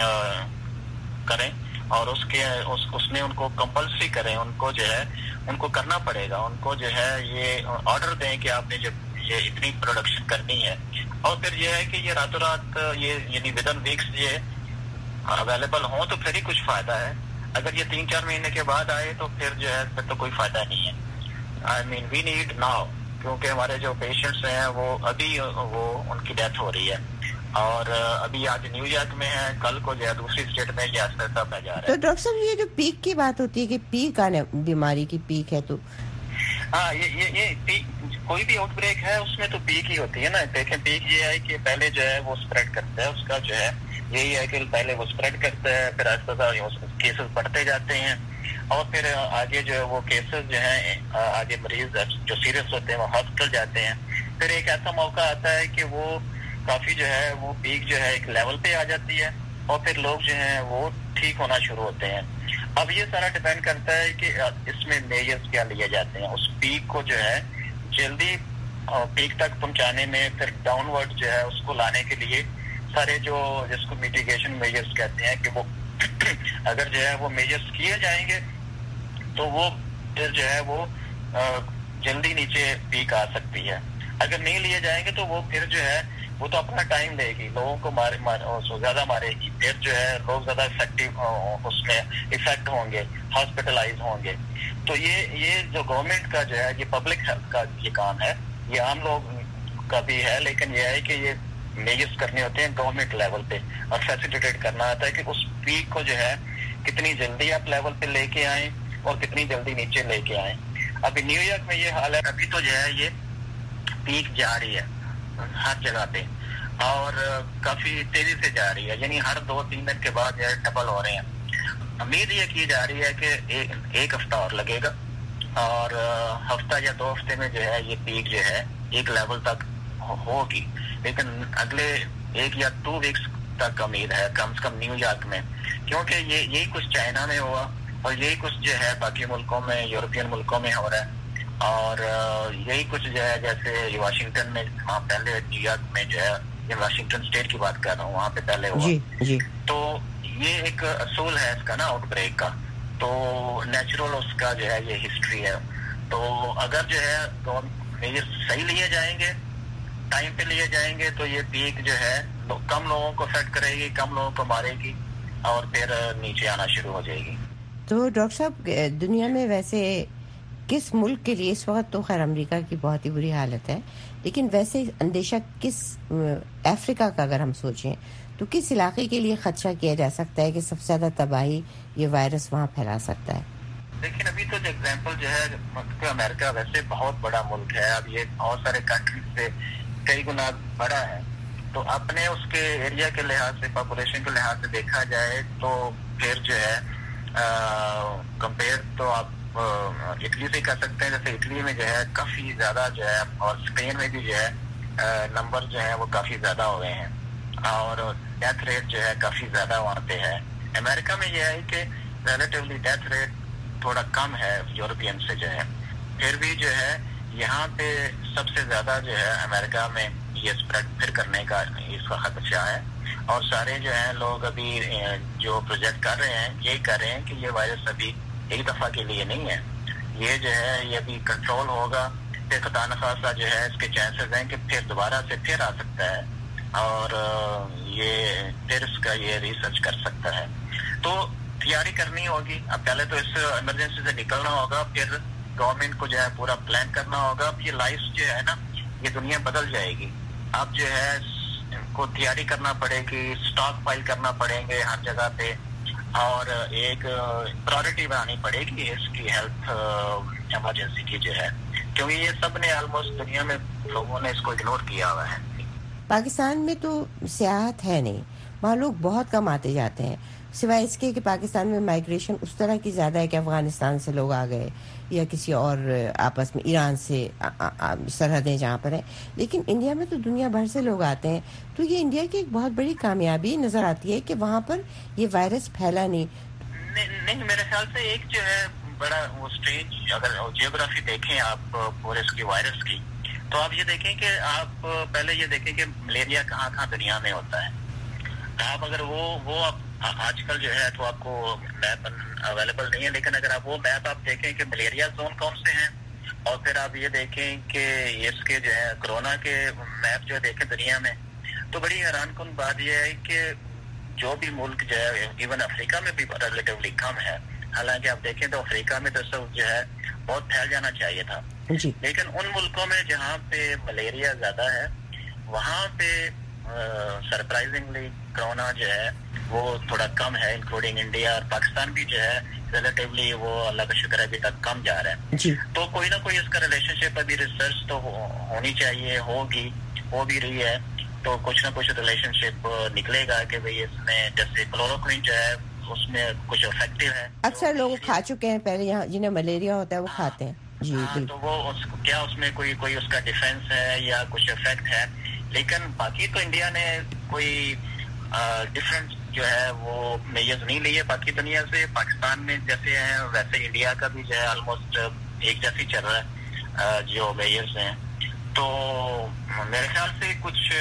کریں اور اس کے اس اس میں ان کو کمپلسری کریں, ان کو جو ہے ان کو کرنا پڑے گا, ان کو جو ہے یہ آرڈر دیں کہ آپ نے جب یہ اتنی پروڈکشن کرنی ہے. اور پھر یہ ہے کہ یہ راتوں رات یہ یعنی ود ان ویکس یہ اویلیبل ہوں تو پھر ہی کچھ فائدہ ہے. اگر یہ تین چار مہینے کے بعد آئے تو پھر جو ہے پھر تو کوئی فائدہ نہیں ہے. آئی مین وی نیڈ ناؤ, کیونکہ ہمارے جو پیشنٹس ہیں وہ ابھی وہ ان کی ڈیتھ ہو رہی ہے اور ابھی آج نیو یارک میں ہے, کل کو جو ہے دوسری اسٹیٹ میں یہ آہستہ پہ جا رہا ہے. تو ڈاکٹر صاحب یہ جو پیک کی بات ہوتی ہے کہ پیک آنے بیماری کی پیک ہے تو ہاں یہ یہ یہ پیک کوئی بھی آؤٹ بریک ہے اس میں تو پیک ہی ہوتی ہے نا. دیکھیں پیک یہ ہے کہ پہلے جو ہے وہ اسپریڈ کرتا ہے, اس کا جو ہے یہی ہے کہ پہلے وہ اسپریڈ کرتا ہے, پھر آہستہ کیسز بڑھتے جاتے ہیں اور پھر آگے جو ہے وہ کیسز جو ہیں آگے مریض جو سیریس ہوتے ہیں وہ ہاسپٹل جاتے ہیں. پھر ایک ایسا موقع آتا ہے کہ وہ کافی جو ہے وہ پیک جو ہے ایک لیول پہ آ جاتی ہے اور پھر لوگ جو ہیں وہ ٹھیک ہونا شروع ہوتے ہیں. اب یہ سارا ڈیپینڈ کرتا ہے کہ اس میں میجرز کیا لیے جاتے ہیں اس پیک کو جو ہے جلدی پیک تک پہنچانے میں, پھر ڈاؤن ورڈ جو ہے اس کو لانے کے لیے سارے جو جس کو میٹیگیشن میجرز کہتے ہیں کہ وہ اگر جو ہے وہ میجرز کیے جائیں گے تو وہ پھر جو ہے وہ جلدی نیچے پیک آ سکتی ہے. اگر نہیں لیے جائیں گے تو وہ پھر جو ہے وہ تو اپنا ٹائم لے گی, لوگوں کو مارے مارے زیادہ مارے گی, پھر جو ہے لوگ زیادہ افیکٹو اس میں افیکٹ ہوں گے, ہاسپٹلائز ہوں گے. تو یہ یہ جو گورنمنٹ کا جو ہے یہ پبلک ہیلتھ کا یہ کام ہے, یہ عام لوگ کا بھی ہے, لیکن یہ ہے کہ یہ میجرز کرنے ہوتے ہیں گورنمنٹ لیول پہ اور فیسیلیٹیٹ کرنا آتا ہے کہ اس پیک کو جو ہے کتنی جلدی آپ لیول پہ لے کے آئیں اور کتنی جلدی نیچے لے کے آئیں. ابھی نیو یارک میں یہ حال ہے, ابھی تو جو ہے یہ پیک جا رہی ہے ہر جگہ پہ اور کافی تیزی سے جا رہی ہے, یعنی ہر دو تین دن کے بعد جو ہے ڈبل ہو رہے ہیں. امید یہ کی جا رہی ہے کہ ایک, ایک ہفتہ اور لگے گا اور ہفتہ یا دو ہفتے میں جو ہے یہ پیک جو ہے ایک لیول تک ہوگی, لیکن اگلے ایک یا ٹو ویکس تک امید ہے کم سے کم نیو یارک میں, کیونکہ یہ یہی کچھ چائنا میں ہوا اور یہی کچھ جو ہے باقی ملکوں میں یورپین ملکوں میں ہو رہا ہے اور یہی کچھ جو ہے جیسے واشنگٹن میں وہاں پہلے نیو یارک میں جو ہے یہ واشنگٹن اسٹیٹ کی بات کر رہا ہوں وہاں پہ پہلے ہوا جی جی. تو یہ ایک اصول ہے اس کا نا آؤٹ بریک کا, تو نیچرل اس کا جو ہے یہ ہسٹری ہے. تو اگر جو ہے میجر صحیح لیے جائیں گے ٹائم پہ لیے جائیں گے تو یہ پیک جو ہے کم لوگوں کو افیکٹ کرے گی, کم لوگوں کو مارے گی اور پھر نیچے آنا شروع ہو جائے گی. تو ڈاکٹر صاحب دنیا میں ویسے کس ملک کے لیے اس وقت تو خیر امریکہ کی بہت ہی بری حالت ہے, لیکن ویسے اندیشہ کس افریقہ کا اگر ہم سوچیں تو کس علاقے کے لیے خدشہ کیا جا سکتا ہے کہ سب سے زیادہ تباہی یہ وائرس وہاں پھیلا سکتا ہے؟ لیکن ابھی تو جو ایگزامپل جو ہے امریکہ ویسے بہت بڑا ملک ہے, اب یہ بہت سارے کنٹریز سے کئی گنا بڑا ہے, تو اپنے اس کے ایریا کے لحاظ سے پاپولیشن کے لحاظ سے دیکھا جائے تو پھر جو ہے کمپیئر تو آپ اٹلی سے کر سکتے ہیں. جیسے اٹلی میں جو ہے کافی زیادہ جو ہے اور اسپین میں بھی جو ہے نمبر جو ہے وہ کافی زیادہ ہو گئے ہیں اور ڈیتھ ریٹ جو ہے کافی زیادہ وہاں پہ ہے. امریکہ میں یہ ہے کہ ریلیٹیولی ڈیتھ ریٹ تھوڑا کم ہے یورپین سے جو ہے. پھر بھی جو ہے یہاں پہ سب سے زیادہ جو ہے امریکہ میں یہ اسپریڈ پھر کرنے کا اس کا خدشہ ہے. اور سارے جو ہیں لوگ ابھی جو پروجیکٹ کر رہے ہیں یہی کر رہے ہیں کہ یہ وائرس ابھی ایک دفعہ کے لیے نہیں ہے. یہ جو ہے یہ ابھی کنٹرول ہوگا. پھر خدا نخواستہ جو ہے اس کے چانسز ہیں کہ پھر دوبارہ سے پھر آ سکتا ہے اور یہ پھر اس کا یہ ریسرچ کر سکتا ہے. تو تیاری کرنی ہوگی. اب پہلے تو اس ایمرجنسی سے نکلنا ہوگا, پھر گورنمنٹ کو جو ہے پورا پلان کرنا ہوگا. اب یہ لائف جو ہے نا یہ دنیا بدل جائے گی. اب جو ہے کو تیاری کرنا پڑے گی, اسٹاک فائل کرنا پڑیں گے ہر جگہ پہ اور ایک پرائرٹی بنانی پڑے گی اس کی ہیلتھ ایمرجنسی کی جو ہے, کیونکہ یہ سب نے آلموسٹ دنیا میں لوگوں نے اس کو اگنور کیا ہوا ہے. پاکستان میں تو سیاحت ہے نہیں, وہاں لوگ بہت کم آتے جاتے ہیں, سوائے اس کے کہ پاکستان میں مائیگریشن اس طرح کی زیادہ ہے کہ افغانستان سے لوگ آ گئے یا کسی اور آپس میں ایران سے سرحدیں جہاں پر ہیں. لیکن انڈیا میں تو دنیا بھر سے لوگ آتے ہیں, تو یہ انڈیا کی ایک بہت بڑی کامیابی نظر آتی ہے کہ وہاں پر یہ وائرس پھیلا نہیں. نہیں, میرے خیال سے ایک جو ہے بڑا وہ اسٹیج اگر جیوگرافی دیکھیں آپ پورے اس کی وائرس کی, تو آپ یہ دیکھیں کہ آپ پہلے یہ دیکھیں کہ ملیریا کہاں کہاں دنیا میں ہوتا ہے. آپ اگر وہ وہ آج کل جو ہے تو آپ کو میپ اویلیبل نہیں ہے, لیکن اگر آپ وہ میپ آپ دیکھیں کہ ملیریا زون کون سے ہیں اور پھر آپ یہ دیکھیں کہ اس کے جو ہے کرونا کے میپ جو دیکھیں دنیا میں, تو بڑی حیران کن بات یہ ہے کہ جو بھی ملک جو ہے ایون افریقہ میں بھی ریلیٹیولی کم ہے. حالانکہ آپ دیکھیں تو افریقہ میں تو سب جو ہے بہت پھیل جانا چاہیے تھا, لیکن ان ملکوں میں جہاں پہ ملیریا زیادہ ہے وہاں پہ سرپرائزنگلی کرونا جو ہے وہ تھوڑا کم ہے, انکلوڈنگ انڈیا اور پاکستان بھی جو ہے ریلیٹیولی وہ اللہ کا شکر ہے ابھی تک کم جا رہا ہے. جی. تو کوئی نہ کوئی اس کا ریلیشن شپ ابھی ریسرچ تو ہونی چاہیے, ہوگی, ہو بھی رہی ہے. تو کچھ نہ کچھ ریلیشن شپ نکلے گا کہ بھئی اس میں جیسے کلوروکوئن جو ہے اس میں کچھ افیکٹو ہے. اکثر لوگ کھا چکے ہیں پہلے, یہاں جنہیں ملیریا ہوتا ہے وہ کھاتے ہیں. جی ہاں, تو وہ اس کیا اس میں کوئی کوئی اس کا ڈیفینس ہے یا کچھ افیکٹ ہے. لیکن باقی تو انڈیا نے کوئی ڈفرینٹ جو ہے وہ میجرز نہیں لیے باقی دنیا سے. پاکستان میں جیسے ہیں ویسے انڈیا کا بھی جو ہے آلموسٹ ایک جیسی چل رہا ہے جو میجرز ہیں. تو میرے خیال سے کچھ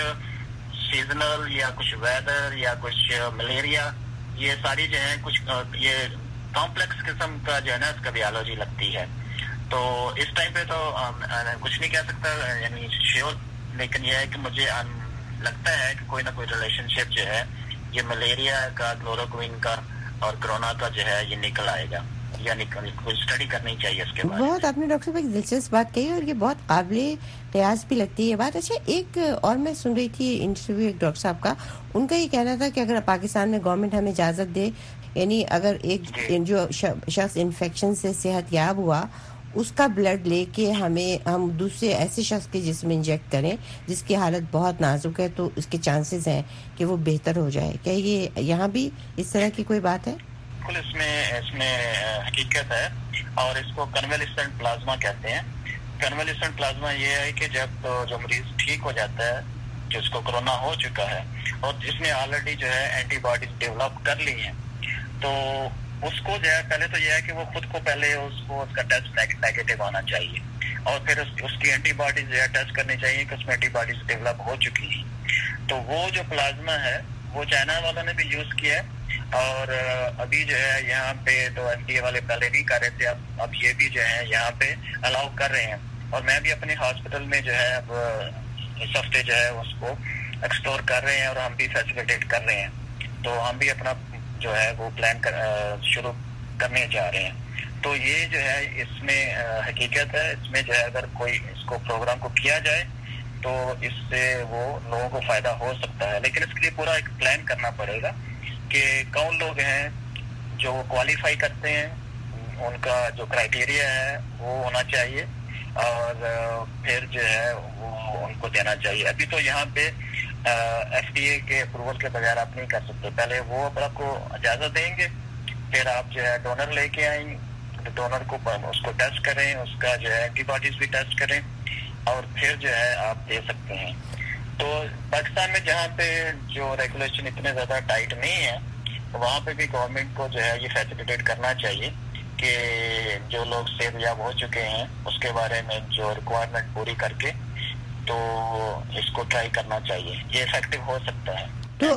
سیزنل یا کچھ ویدر یا کچھ ملیریا یہ ساری جو ہے کچھ یہ کمپلیکس قسم کا جو ہے نا اس کا بیالوجی لگتی ہے. تو اس ٹائم پہ تو کچھ نہیں کہہ سکتا یعنی شیور, لیکن یہ ہے کہ مجھے لگتا ہے کہ کوئی نہ کوئی ریلیشن شپ جو ہے یہ ملیریا کا, کلوروکوئن کا اور کرونا کا جو ہے یہ نکل آئے گا, یعنی کوئی اسٹڈی کرنی چاہیے اس کے بارے میں. بہت آپ نے ڈاکٹر صاحب ایک دلچسپ بات کہی اور یہ بہت قابل قیاس بھی لگتی ہے بات. اچھا, ایک اور میں سن رہی تھی انٹرویو ایک ڈاکٹر صاحب کا, ان کا یہ کہنا تھا کہ اگر پاکستان میں گورنمنٹ ہمیں اجازت دے, یعنی اگر ایک جو شخص انفیکشن سے صحت یاب ہوا اس کا بلڈ لے کے ہمیں ہم دوسرے ایسے شخص کے جسم میں انجیکٹ کریں جس کی حالت بہت نازک ہے, تو اس کے چانسز ہیں کہ وہ بہتر ہو جائے. کیا یہ یہاں بھی اس طرح کی کوئی بات ہے؟ بالکل, اس میں اس میں حقیقت ہے اور اس کو کنویلیسنٹ پلازما کہتے ہیں. کنویلیسنٹ پلازما یہ ہے کہ جب جو مریض ٹھیک ہو جاتا ہے, جس کو کرونا ہو چکا ہے اور جس نے آلریڈی جو ہے اینٹی باڈیز ڈیولپ کر لی ہیں, تو اس کو جو ہے پہلے تو یہ ہے کہ وہ خود کو پہلے اس کو اس کا ٹیسٹ نیگیٹو آنا چاہیے اور پھر اس, اس کی اینٹی باڈیز جو ہے ٹیسٹ کرنی چاہیے کہ اس میں اینٹی باڈیز ڈیولپ ہو چکی ہیں. تو وہ جو پلازما ہے وہ چائنا والوں نے بھی یوز کیا ہے اور ابھی جو ہے یہاں پہ تو ایف ڈی اے والے پہلے نہیں کر رہے تھے, اب اب یہ بھی جو ہے یہاں پہ الاؤ کر رہے ہیں. اور میں بھی اپنے ہاسپٹل میں جو ہے اب اس ہفتے جو ہے اس کو ایکسپلور کر رہے ہیں اور ہم بھی فیسیلیٹیٹ کر رہے ہیں. تو ہم بھی اپنا جو ہے وہ پلان کر, شروع کرنے جا رہے ہیں. تو یہ جو ہے اس میں حقیقت ہے, اس میں جو ہے اگر کوئی اس کو پروگرام کو کیا جائے تو اس سے وہ لوگوں کو فائدہ ہو سکتا ہے. لیکن اس کے لیے پورا ایک پلان کرنا پڑے گا کہ کون لوگ ہیں جو کوالیفائی کرتے ہیں, ان کا جو کرائٹیریا ہے وہ ہونا چاہیے اور پھر جو ہے وہ ان کو دینا چاہیے. ابھی تو یہاں پہ ایف ڈی اے کے اپروول کے بغیر آپ نہیں کر سکتے. پہلے وہ آپ کو اجازت دیں گے, پھر آپ جو ہے ڈونر لے کے آئیں ڈونر کو اس کو ٹیسٹ کریں, اس کا جو ہے اینٹی باڈیز بھی ٹیسٹ کریں اور پھر جو ہے آپ دے سکتے ہیں. تو پاکستان میں جہاں پہ جو ریگولیشن اتنے زیادہ ٹائٹ نہیں ہے وہاں پہ بھی گورنمنٹ کو جو ہے یہ فیسیلیٹیٹ کرنا چاہیے کہ جو لوگ صحت یاب ہو چکے ہیں اس کے بارے میں جو ریکوائرمنٹ پوری کر کے تو اس کو ٹرائی کرنا چاہیے. یہ افیکٹو ہو سکتا ہے. تو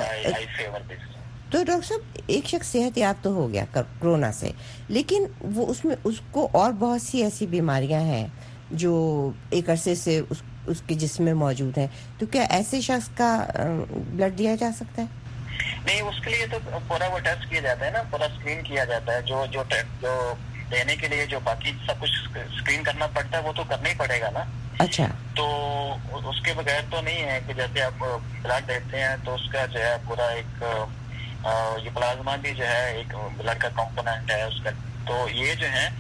تو ڈاکٹر صاحب ایک شخص صحت یاب تو ہو گیا کرونا سے, لیکن وہ اس میں اس کو اور بہت سی ایسی بیماریاں ہیں جو ایک عرصے سے اس اس کے جسم میں موجود ہیں, تو کیا ایسے شخص کا بلڈ دیا جا سکتا ہے؟ نہیں, اس کے لیے تو پورا وہ ٹیسٹ کیا جاتا ہے نا, پورا اسکرین کیا جاتا ہے. جو جو جو دینے کے لیے جو باقی سب کچھ اسکرین کرنا پڑتا ہے وہ تو کرنا ہی پڑے گا نا. اچھا. تو اس کے بغیر تو نہیں ہے کہ جیسے آپ بلڈ دیتے ہیں تو اس کا جو ہے پورا ایک یہ پلازما بھی جو ہے ایک بلڈ کا کمپوننٹ ہے اس کا, تو یہ جو ہے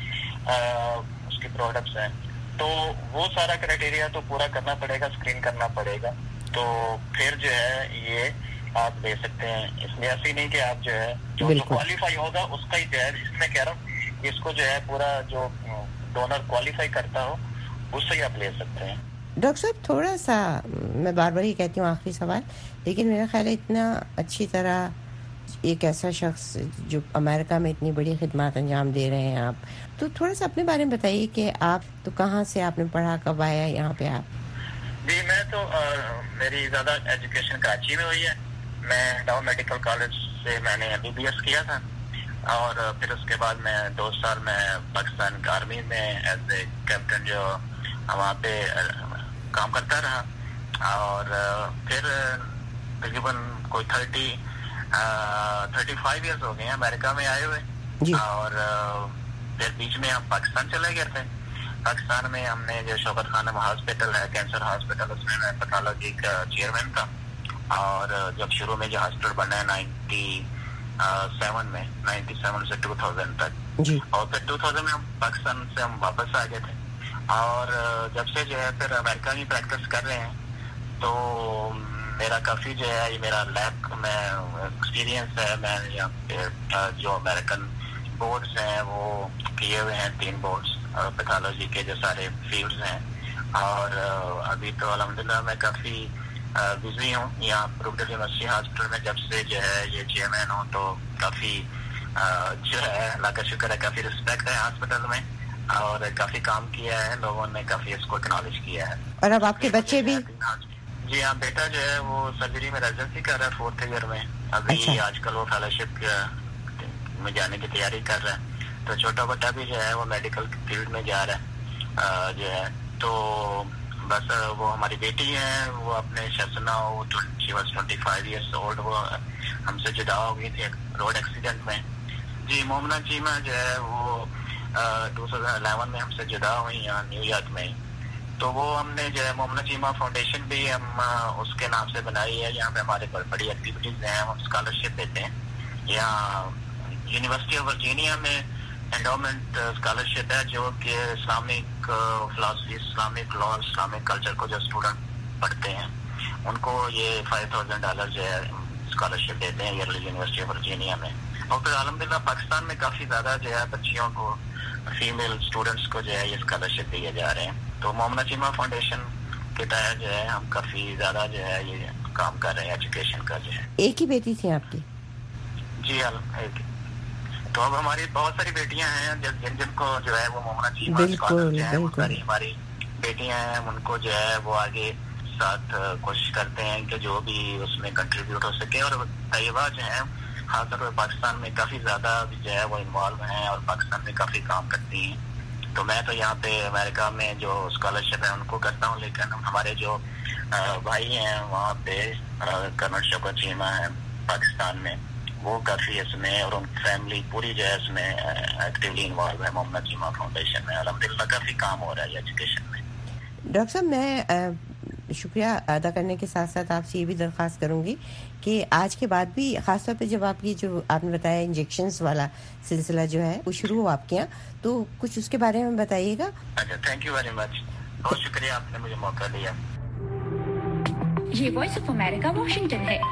اس کی پروڈکٹس ہیں, تو وہ سارا کرائٹیریا تو پورا کرنا پڑے گا, اسکرین کرنا پڑے گا, تو پھر جو ہے یہ آپ دے سکتے ہیں. اس میں ایسی نہیں کہ آپ جو ہے جو کوالیفائی ہوگا اس کا ہی جو ہے, اس میں کہہ رہا ہوں کہ اس کو جو ہے پورا جو ڈونر کوالیفائی کرتا ہو اس سے ہی آپ لے سکتے ہیں. ڈاکٹر صاحب تھوڑا سا میں بار بار ہی کہتی ہوں آخری سوال, لیکن میرا خیال ہے اتنا اچھی طرح ایک ایسا شخص جو امریکہ میں اتنی بڑی خدمات انجام دے رہے ہیں آپ, تو تھوڑا سا اپنے بارے میں بتائیے کہ آپ تو کہاں سے آپ نے پڑھا, کب آیا یہاں پہ آپ؟ جی میں تو میری زیادہ ایجوکیشن کراچی میں ہوئی ہے. میں ڈاؤن میڈیکل کالج سے میں نے ایم بی بی ایس کیا تھا اور پھر اس کے بعد میں دو سال میں پاکستان آرمی میں ایز اے کیپٹن جو وہاں پہ کام کرتا رہا, اور پھر تقریباً کوئی تھرٹی تھرٹی فائیو ایئرس ہو گئے ہیں امریکہ میں آئے ہوئے جی. اور پھر بیچ میں ہم پاکستان چلے گئے تھے. پاکستان میں ہم نے جو شوکت خانم ہاسپٹل ہے, کینسر ہاسپٹل, اس میں میں پیتھولوجی کا چیئرمین تھا. اور جب شروع میں جو ہاسپٹل بنا ہے نائنٹی سیون میں نائنٹی سیون سے ٹو تھاؤزینڈ تک جی. اور پھر ٹو تھاؤزینڈ میں ہم پاکستان سے ہم واپس آ گئے تھے, اور جب سے جو ہے پھر امریکہ میں پریکٹس کر رہے ہیں تو میرا کافی جو ہے یہ میرا لیب میں ایکسپیرینس ہے. میں یہاں پہ جو امریکن بورڈز ہیں وہ کیے ہوئے ہیں, تین بورڈز پیتھولوجی کے جو سارے فیلڈز ہیں, اور ابھی تو الحمدللہ میں کافی بزی ہوں یہاں بروکڈیل یونیورسٹی ہاسپٹل میں. جب سے جو ہے یہ چیئرمین ہوں تو کافی جو ہے اللہ کا شکر ہے کافی رسپیکٹ ہے ہاسپٹل میں, اور کافی کام کیا ہے, لوگوں نے کافی اس کو اکنالج کیا ہے. اور اب آپ کے بچے بھی؟ جی ہاں, بیٹا جو ہے وہ سرجری میں ریزیڈنسی کر رہا ہے فورتھ ایئر میں ابھی. اچھا. آج کل وہ فیلوشپ میں جانے کی تیاری کر رہا ہے. تو چھوٹا بٹا بھی جو ہے وہ میڈیکل فیلڈ میں جا رہا ہے جو ہے. تو بس وہ ہماری بیٹی ہیں, وہ اپنے شسنا وہ ٹوینٹی فائیو ایئرس اولڈ, وہ ہم سے جدا ہو گئی تھی روڈ ایکسیڈنٹ میں. جی مومنہ چیمہ جو ہے وہ ٹو تھاؤزینڈ الیون میں ہم سے جدا ہوئی یہاں نیو یارک میں. تو وہ ہم نے جو ہے مومنہ چیمہ فاؤنڈیشن بھی ہم اس کے نام سے بنائی ہے. یہاں پہ ہمارے بڑی ایکٹیویٹیز ہیں, ہم اسکالرشپ دیتے ہیں. یہاں یونیورسٹی آف ورجینیا میں انڈومنٹ اسکالرشپ ہے جو کہ Islamic philosophy, Islamic law, Islamic culture کو جو اسٹوڈنٹ پڑھتے ہیں ان کو یہ فائیو تھاؤزینڈ ڈالر جو ہے اسکالرشپ دیتے ہیں ایئرلی یونیورسٹی آف ورجینیا میں. اور پھر الحمدللہ پاکستان میں کافی زیادہ جو ہے بچیوں کو, فیمیل اسٹوڈنٹس کو جو ہے یہ اسکالرشپ دیے جا رہے ہیں. تو مومنہ چیمہ فاؤنڈیشن کے تحت جو ہے ہم کافی زیادہ جو ہے یہ کام کر رہے ہیں ایجوکیشن کا جو ہے. ایک ہی بیٹی تھی آپ کی؟ جی ایک. تو اب ہماری بہت ساری بیٹیاں ہیں جن جن کو جو ہے وہ مومنہ چیمہ بالکل بالکل ہماری بیٹیاں ہیں, ان کو جو ہے وہ آگے ساتھ کوشش کرتے ہیں کہ جو بھی اس میں کنٹریبیوٹ ہو سکے. اور طیبہ جو ہے خاص طور پہ پاکستان میں کافی زیادہ جو ہے وہ انوالو ہیں اور پاکستان میں کافی کام کرتی ہیں. تو میں تو یہاں پہ امریکہ میں جو اسکالرشپ ہے ان کو کرتا ہوں, لیکن ہمارے جو بھائی ہیں وہاں پہ کرنل شوکت چیمہ ہیں پاکستان میں, وہ کافی اس میں, اور ان کی فیملی پوری جو ہے اس میں ایکٹیولی انوالو ہے مومنہ چیمہ فاؤنڈیشن میں. الحمدللہ کافی کام ہو رہا ہے ایجوکیشن میں. ڈاکٹر صاحب میں شکریہ ادا کرنے کے ساتھ ساتھ آپ سے یہ بھی درخواست کروں گی کہ آج کے بعد بھی خاص طور پہ جب آپ کی جو آپ نے بتایا انجیکشنز والا سلسلہ جو ہے وہ شروع ہو آپ کے یہاں, تو کچھ اس کے بارے میں بتائیے گا. اچھا, تھینک یو ویری مچ, بہت شکریہ آپ نے مجھے موقع دیا. یہ وائس آف امریکہ واشنگٹن ہے.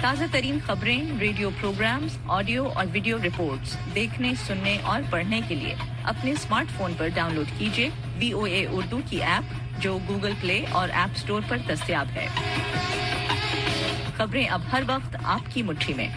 تازہ ترین خبریں، ریڈیو پروگرامز، آڈیو اور ویڈیو رپورٹس دیکھنے، سننے اور پڑھنے کے لیے اپنے اسمارٹ فون پر ڈاؤن لوڈ کیجیے بی او اے اردو کی ایپ، جو گوگل پلے اور ایپ سٹور پر دستیاب ہے۔ خبریں اب ہر وقت آپ کی مٹھی میں۔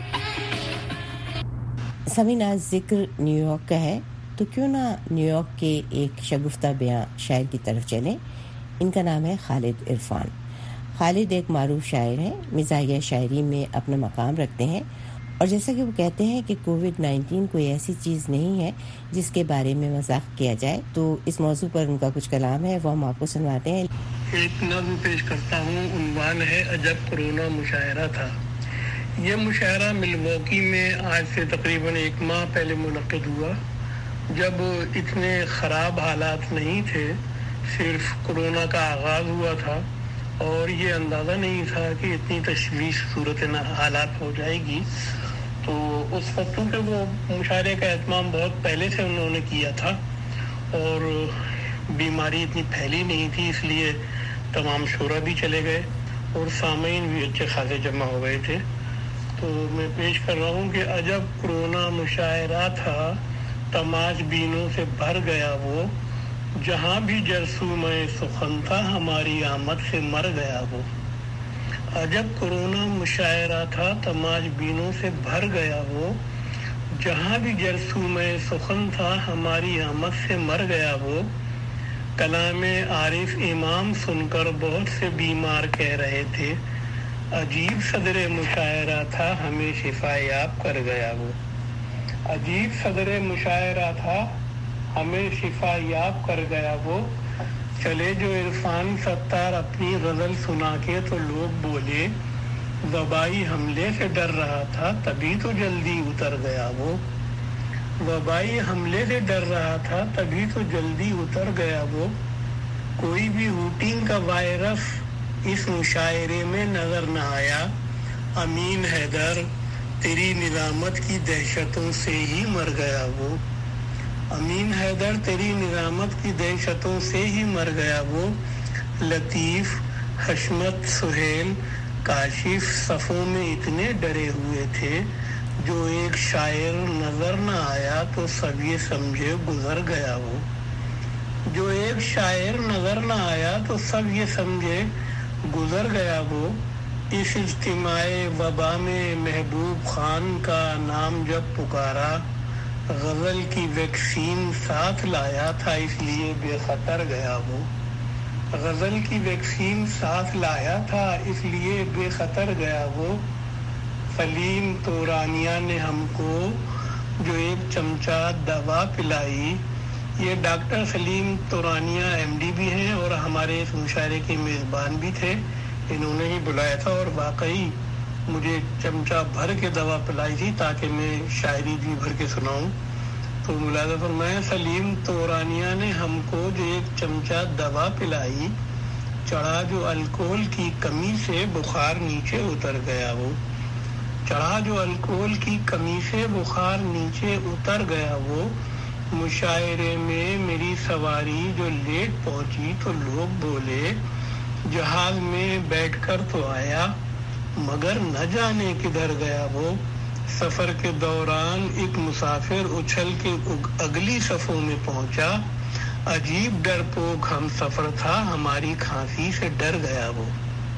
سمین، آج ذکر نیو یارک کا ہے تو کیوں نہ نیو یارک کے ایک شگفتہ بیاں شاعر کی طرف چلیں۔ ان کا نام ہے خالد عرفان۔ خالد ایک معروف شاعر ہیں، مزاحیہ شاعری میں اپنا مقام رکھتے ہیں، اور جیسا کہ وہ کہتے ہیں کہ کووڈ نائنٹین کوئی ایسی چیز نہیں ہے جس کے بارے میں مذاق کیا جائے، تو اس موضوع پر ان کا کچھ کلام ہے، وہ ہم آپ کو سنواتے ہیں۔ ایک نظم پیش کرتا ہوں، عنوان ہے عجب کرونا مشاعرہ تھا۔ یہ مشاعرہ ملواکی میں آج سے تقریباً ایک ماہ پہلے منعقد ہوا، جب اتنے خراب حالات نہیں تھے، صرف کرونا کا آغاز ہوا تھا اور یہ اندازہ نہیں تھا کہ اتنی تشویش صورت حالات ہو جائے گی۔ تو اس وقت کے وہ مشاعرے کا اہتمام بہت پہلے سے انہوں نے کیا تھا اور بیماری اتنی پھیلی نہیں تھی، اس لیے تمام شعراء بھی چلے گئے اور سامعین بھی اچھے خاصے جمع ہو گئے تھے۔ تو میں پیش کر رہا ہوں کہ عجب کرونا مشاعرہ تھا، تماش بینوں سے بھر گیا وہ، جہاں بھی جرثومۂ سخن تھا ہماری آمد سے مر گیا وہ۔ عجب کرونا مشاعرہ تھا، تماش بینوں سے بھر گیا وہ، جہاں بھی جرثومۂ سخن تھا ہماری آمد سے مر گیا وہ۔ کلام عارف امام سن کر بہت سے بیمار کہہ رہے تھے، عجیب صدر مشاعرہ تھا ہمیں شفا یاب کر گیا وہ۔ عجیب صدر مشاعرہ تھا ہمیں شفا یاب کر گیا وہ۔ چلے جو عرفان ستار اپنی غزل سنا کے تو لوگ بولے، وبائی حملے سے ڈر رہا تھا تبھی تو جلدی اتر گیا وہ۔ وبائی حملے سے ڈر رہا تھا تبھی تو جلدی اتر گیا وہ۔ کوئی بھی روٹین کا وائرس اس مشاعرے میں نظر نہ آیا، امین حیدر تیری نظامت کی دہشتوں سے ہی مر گیا وہ۔ امین حیدر تیری نظامت کی دہشتوں سے ہی مر گیا وہ۔ لطیف، حشمت، سہیل، کاشف صفوں میں اتنے ڈرے ہوئے تھے، جو ایک شاعر نظر نہ آیا تو سب یہ سمجھے گزر گیا وہ۔ جو ایک شاعر نظر نہ آیا تو سب یہ سمجھے گزر گیا وہ۔ اس اجتماع وبا میں محبوب خان کا نام جب پکارا، غزل کی ویکسین ساتھ لایا تھا اس لیے بے خطر گیا وہ۔ غزل کی ویکسین ساتھ لایا تھا اس لیے بے خطر گیا وہ۔ سلیم تورانیہ نے ہم کو جو ایک چمچہ دوا پلائی، یہ doctor Saleem Torania M D بھی ہیں اور ہمارے اس مشاعرے کے میزبان بھی تھے، انہوں نے ہی بلایا تھا اور واقعی مجھے چمچہ بھر کے دوا پلائی تھی تاکہ میں شاعری بھی بھر کے سناؤں۔ تو ملاحظہ فرمایا، سلیم تورانیہ نے ہم کو جو ایک چمچہ دوا پلائی، چڑھا جو الکوہل کی کمی سے بخار نیچے اتر گیا وہ۔ چڑھا جو الکوہل کی کمی سے بخار نیچے اتر گیا وہ۔ مشاعرے میں میری سواری جو لیٹ پہنچی تو لوگ بولے، جہاز میں بیٹھ کر تو آیا مگر نہ جانے کدھر گیا وہ۔ سفر کے دوران ایک مسافر اچھل کے اگلی صفوں میں پہنچا، عجیب ڈرپوک ہم سفر تھا ہماری کھانسی سے ڈر گیا وہ۔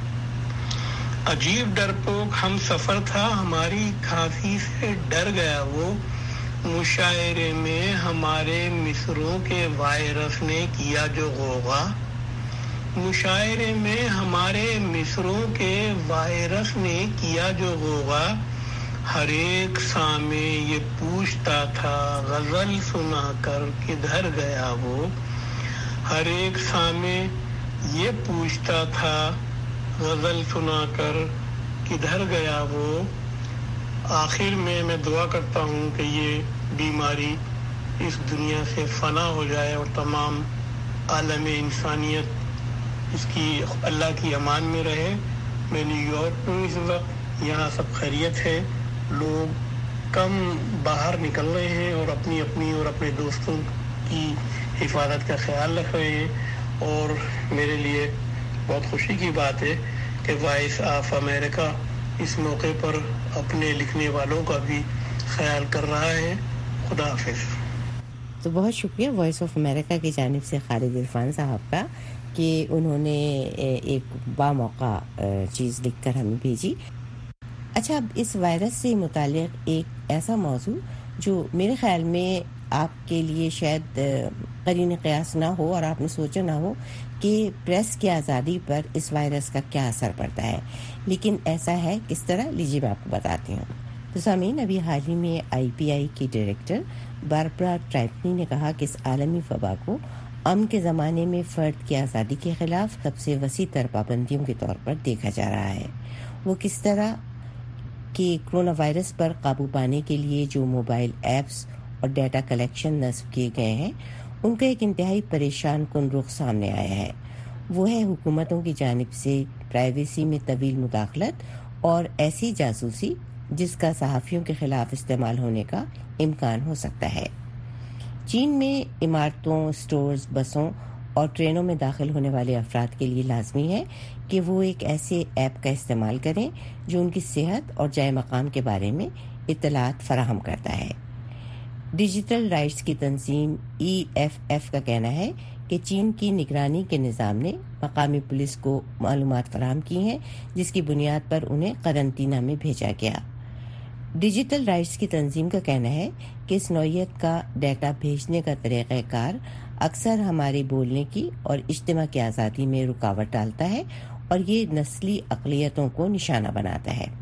عجیب ڈرپوک ہم سفر تھا ہماری کھانسی سے ڈر گیا وہ۔ مشاعرے میں ہمارے مصروں کے وائرس نے کیا جو غوغا، مشاعرے میں ہمارے مصروں کے وائرس نے کیا جو غوغا۔ ہر ایک سامع یہ پوچھتا تھا غزل سنا کر کدھر گیا وہ۔ ہر ایک سامع یہ پوچھتا تھا غزل سنا کر کدھر گیا وہ۔ آخر میں میں دعا کرتا ہوں کہ یہ بیماری اس دنیا سے فنا ہو جائے اور تمام عالم انسانیت اس کی اللہ کی امان میں رہے۔ میں نیو یارک میں اس وقت، یہاں سب خیریت ہے، لوگ کم باہر نکل رہے ہیں اور اپنی اپنی اور اپنے دوستوں کی حفاظت کا خیال رکھ رہے ہیں، اور میرے لیے بہت خوشی کی بات ہے کہ وائس آف امریکہ اس موقع پر اپنے لکھنے والوں کا بھی خیال کر رہا ہے. خدا حافظ. تو بہت شکریہ وائس آف امریکہ کی جانب سے خالد عرفان صاحب کا کہ انہوں نے ایک با موقع چیز لکھ کر ہمیں بھیجی. اچھا، اب اس وائرس سے متعلق ایک ایسا موضوع جو میرے خیال میں آپ کے لیے شاید قرین قیاس نہ ہو اور آپ نے سوچا نہ ہو کہ پریس کی آزادی پر اس وائرس کا کیا اثر پڑتا ہے، لیکن ایسا ہے. کس طرح؟ لیجیے میں آپ کو بتاتی ہوں. تو سامعین، ابھی حال ہی میں آئی پی آئی کی ڈائریکٹر باربرا ٹرائپنی نے کہا کہ اس عالمی وبا کو امن کے زمانے میں فرد کی آزادی کے خلاف سب سے وسیع تر پابندیوں کے طور پر دیکھا جا رہا ہے. وہ کس طرح کہ کرونا وائرس پر قابو پانے کے لیے جو موبائل ایپس اور ڈیٹا کلیکشن نصب کیے گئے ہیں ان کا ایک انتہائی پریشان کن رخ سامنے آیا ہے. وہ ہے حکومتوں کی جانب سے پرائیویسی میں طویل مداخلت اور ایسی جاسوسی جس کا صحافیوں کے خلاف استعمال ہونے کا امکان ہو سکتا ہے. چین میں عمارتوں، سٹورز، بسوں اور ٹرینوں میں داخل ہونے والے افراد کے لیے لازمی ہے کہ وہ ایک ایسے ایپ کا استعمال کریں جو ان کی صحت اور جائے مقام کے بارے میں اطلاعات فراہم کرتا ہے. ڈیجیٹل رائٹس کی تنظیم ای ایف ایف کا کہنا ہے کہ چین کی نگرانی کے نظام نے مقامی پولیس کو معلومات فراہم کی ہیں جس کی بنیاد پر انہیں قرنطینہ میں بھیجا گیا. ڈیجیٹل رائٹس کی تنظیم کا کہنا ہے کہ اس نوعیت کا ڈیٹا بھیجنے کا طریقہ کار اکثر ہمارے بولنے کی اور اجتماع کی آزادی میں رکاوٹ ڈالتا ہے اور یہ نسلی اقلیتوں کو نشانہ بناتا ہے.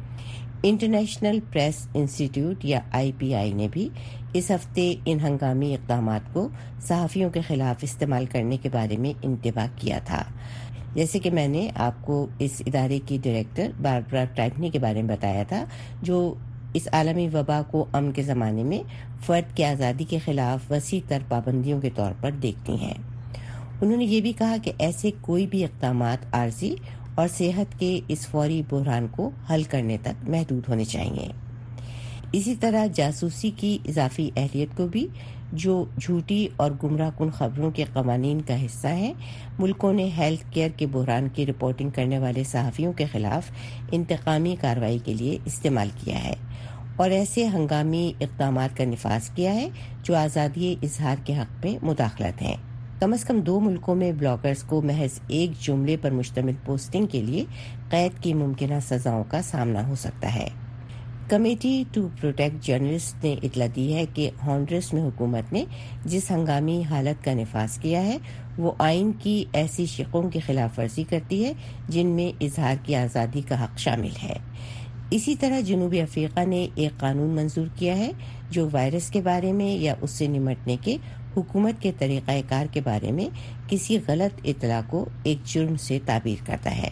انٹرنیشنل پریس انسٹیٹیوٹ یا آئی پی آئی نے بھی اس ہفتے ان ہنگامی اقدامات کو صحافیوں کے خلاف استعمال کرنے کے بارے میں انتباہ کیا تھا. جیسے کہ میں نے آپ کو اس ادارے کی ڈائریکٹر باربرا ٹرائپنی کے بارے میں بتایا تھا جو اس عالمی وبا کو امن کے زمانے میں فرد کی آزادی کے خلاف وسیع تر پابندیوں کے طور پر دیکھتی ہیں. انہوں نے یہ بھی کہا کہ ایسے کوئی بھی اقدامات عارضی اور صحت کے اس فوری بحران کو حل کرنے تک محدود ہونے چاہیے. اسی طرح جاسوسی کی اضافی اہلیت کو بھی جو جھوٹی اور گمراہ کن خبروں کے قوانین کا حصہ ہیں، ملکوں نے ہیلتھ کیئر کے بحران کی رپورٹنگ کرنے والے صحافیوں کے خلاف انتقامی کارروائی کے لیے استعمال کیا ہے اور ایسے ہنگامی اقدامات کا نفاذ کیا ہے جو آزادی اظہار کے حق میں مداخلت ہیں. کم از کم دو ملکوں میں بلاگرز کو محض ایک جملے پر مشتمل پوسٹنگ کے لیے قید کی ممکنہ سزاؤں کا سامنا ہو سکتا ہے. کمیٹی ٹو پروٹیکٹ جرنلسٹ نے اطلاع دی ہے کہ ہانڈورس میں حکومت نے جس ہنگامی حالت کا نفاذ کیا ہے وہ آئین کی ایسی شقوں کی خلاف ورزی کرتی ہے جن میں اظہار کی آزادی کا حق شامل ہے. اسی طرح جنوبی افریقہ نے ایک قانون منظور کیا ہے جو وائرس کے بارے میں یا اس سے نمٹنے کے حکومت کے طریقہ کار کے بارے میں کسی غلط اطلاع کو ایک جرم سے تعبیر کرتا ہے.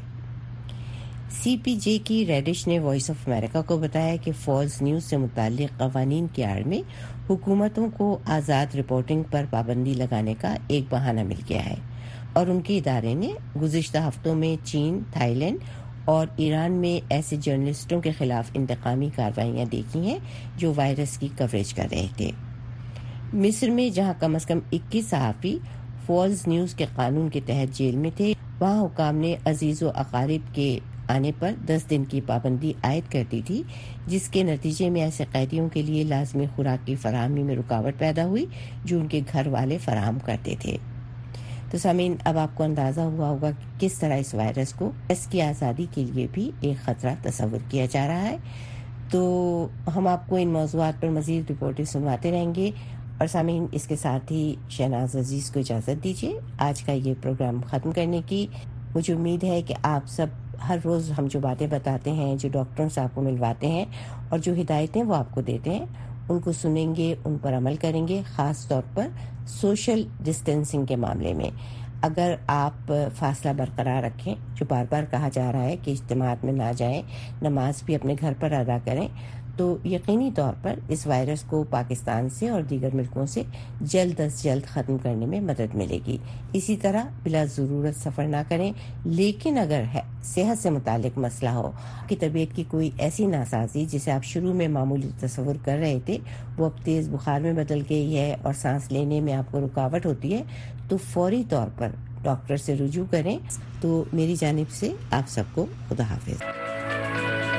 سی پی جے کی ریڈش نے وائس آف امریکہ کو بتایا کہ فالس نیوز سے متعلق قوانین کی آڑ میں حکومتوں کو آزاد رپورٹنگ پر پابندی لگانے کا ایک بہانہ مل گیا ہے اور ان کے ادارے نے گزشتہ ہفتوں میں چین، تھائی لینڈ اور ایران میں ایسے جرنلسٹوں کے خلاف انتقامی کارروائیاں دیکھی ہیں جو وائرس کی کوریج کر رہے تھے. مصر میں جہاں کم از کم اکیس صحافی فالس نیوز کے قانون کے تحت جیل میں تھے، وہاں حکام نے عزیز و اقارب کے آنے پر دس دن کی پابندی عائد کر دی تھی جس کے نتیجے میں ایسے قیدیوں کے لیے لازمی خوراک کی فراہمی میں رکاوٹ پیدا ہوئی جو ان کے گھر والے فراہم کرتے تھے. تو سامعین، اب آپ کو اندازہ ہوا ہوگا کہ کس طرح اس وائرس کو پریس کی آزادی کے لیے بھی ایک خطرہ تصور کیا جا رہا ہے. تو ہم آپ کو ان موضوعات پر مزید رپورٹیں سنواتے رہیں گے اور سامعین، اس کے ساتھ ہی شہناز عزیز کو اجازت دیجیے آج کا یہ پروگرام ختم کرنے کی. مجھے امید ہے کہ آپ سب ہر روز ہم جو باتیں بتاتے ہیں، جو ڈاکٹروں سے آپ کو ملواتے ہیں اور جو ہدایتیں وہ آپ کو دیتے ہیں ان کو سنیں گے، ان پر عمل کریں گے. خاص طور پر سوشل ڈسٹینسنگ کے معاملے میں اگر آپ فاصلہ برقرار رکھیں، جو بار بار کہا جا رہا ہے کہ اجتماعات میں نہ جائیں، نماز بھی اپنے گھر پر ادا کریں، تو یقینی طور پر اس وائرس کو پاکستان سے اور دیگر ملکوں سے جلد از جلد ختم کرنے میں مدد ملے گی. اسی طرح بلا ضرورت سفر نہ کریں، لیکن اگر ہے صحت سے متعلق مسئلہ ہو کہ طبیعت کی کوئی ایسی ناسازی جسے آپ شروع میں معمولی تصور کر رہے تھے وہ اب تیز بخار میں بدل گئی ہے اور سانس لینے میں آپ کو رکاوٹ ہوتی ہے، تو فوری طور پر ڈاکٹر سے رجوع کریں. تو میری جانب سے آپ سب کو خدا حافظ.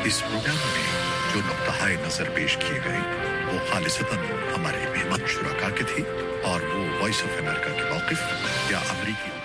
اس پروگرام میں جو نقطۂ نظر پیش کیے گئے وہ خالصتاً ہمارے مہمان شرکا کے تھے اور وہ وائس آف امریکہ کے موقف یا امریکی